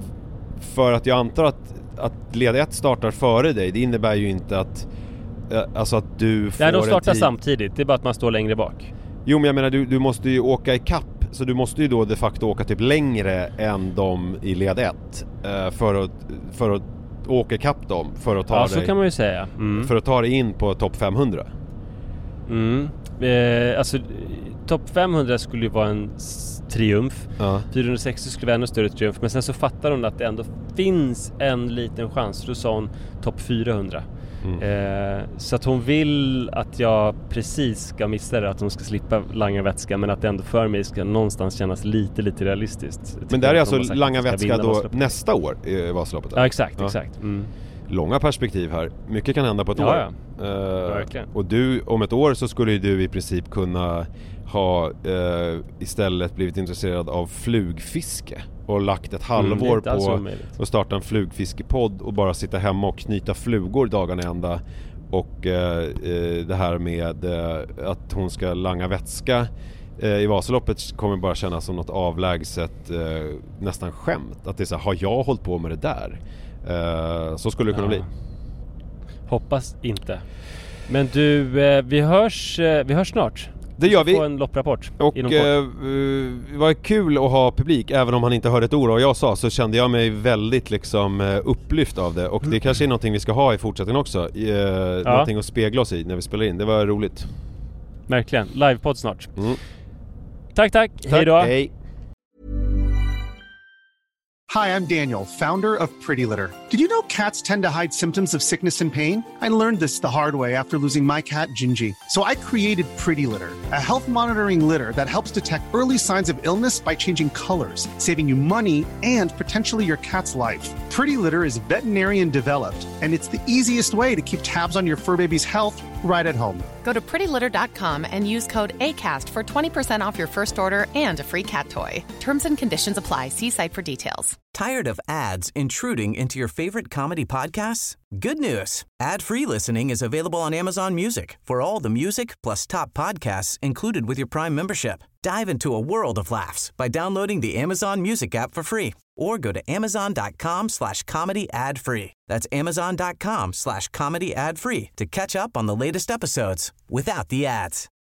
för att jag antar att att led ett startar före dig, det innebär ju inte att alltså att du får. Nej, de startar tid... samtidigt, det är bara att man står längre bak. Jo, men jag menar du, du måste ju åka i kapp, så du måste ju då de facto åka typ längre än de i led ett eh, för att för att åka i kapp dem för att ta ja, dig. Så kan man ju säga. Mm. För att ta dig in på topp femhundra. Mm. Eh, alltså topp femhundra skulle ju vara en triumf. Ja. fyrahundrasextio skulle vara ännu större triumf. Men sen så fattar hon att det ändå finns en liten chans. Då sa hon topp fyrahundra. Mm. Eh, så att hon vill att jag precis ska missa det, att hon ska slippa langa vätska, men att det ändå för mig ska någonstans kännas lite lite realistiskt. Men det är alltså langa vätska då nästa år i Vasaloppet? Ja, exakt, ja. exakt. Mm. Långa perspektiv här. Mycket kan hända på ett ja, år. Ja. Uh, Verkligen. Och du, om ett år så skulle du i princip kunna ha uh, istället blivit intresserad av flugfiske och lagt ett halvår mm, på att starta en flugfiskepodd och bara sitta hemma och knyta flugor dagarna ända. Och uh, uh, det här med uh, att hon ska langa vätska uh, i Vasaloppet kommer bara kännas som något avlägset uh, nästan skämt. Att det är så här, har jag hållit på med det där? Uh, så skulle det kunna ja. bli. Hoppas inte. Men du, uh, vi hörs uh, vi hörs snart. Det gör vi. Få en lopprapport. Och eh, det var kul att ha publik. Även om han inte hörde ett ord och jag sa, så kände jag mig väldigt liksom upplyft av det. Och det kanske är någonting vi ska ha i fortsättningen också. eh, ja. Någonting att spegla oss i när vi spelar in. Det var roligt. Verkligen, livepodd snart. mm. Tack, tack, tack. Hej då. Hej. Hi, I'm Daniel, founder of Pretty Litter. Did you know cats tend to hide symptoms of sickness and pain? I learned this the hard way after losing my cat, Gingy. So I created Pretty Litter, a health monitoring litter that helps detect early signs of illness by changing colors, saving you money and potentially your cat's life. Pretty Litter is veterinarian developed, and it's the easiest way to keep tabs on your fur baby's health right at home. Go to pretty litter dot com and use code ACAST for twenty percent off your first order and a free cat toy. Terms and conditions apply. See site for details. Tired of ads intruding into your favorite comedy podcasts? Good news. Ad-free listening is available on Amazon Music for all the music plus top podcasts included with your Prime membership. Dive into a world of laughs by downloading the Amazon Music app for free or go to amazon.com slash comedy ad free. That's amazon.com slash comedy ad free to catch up on the latest episodes without the ads.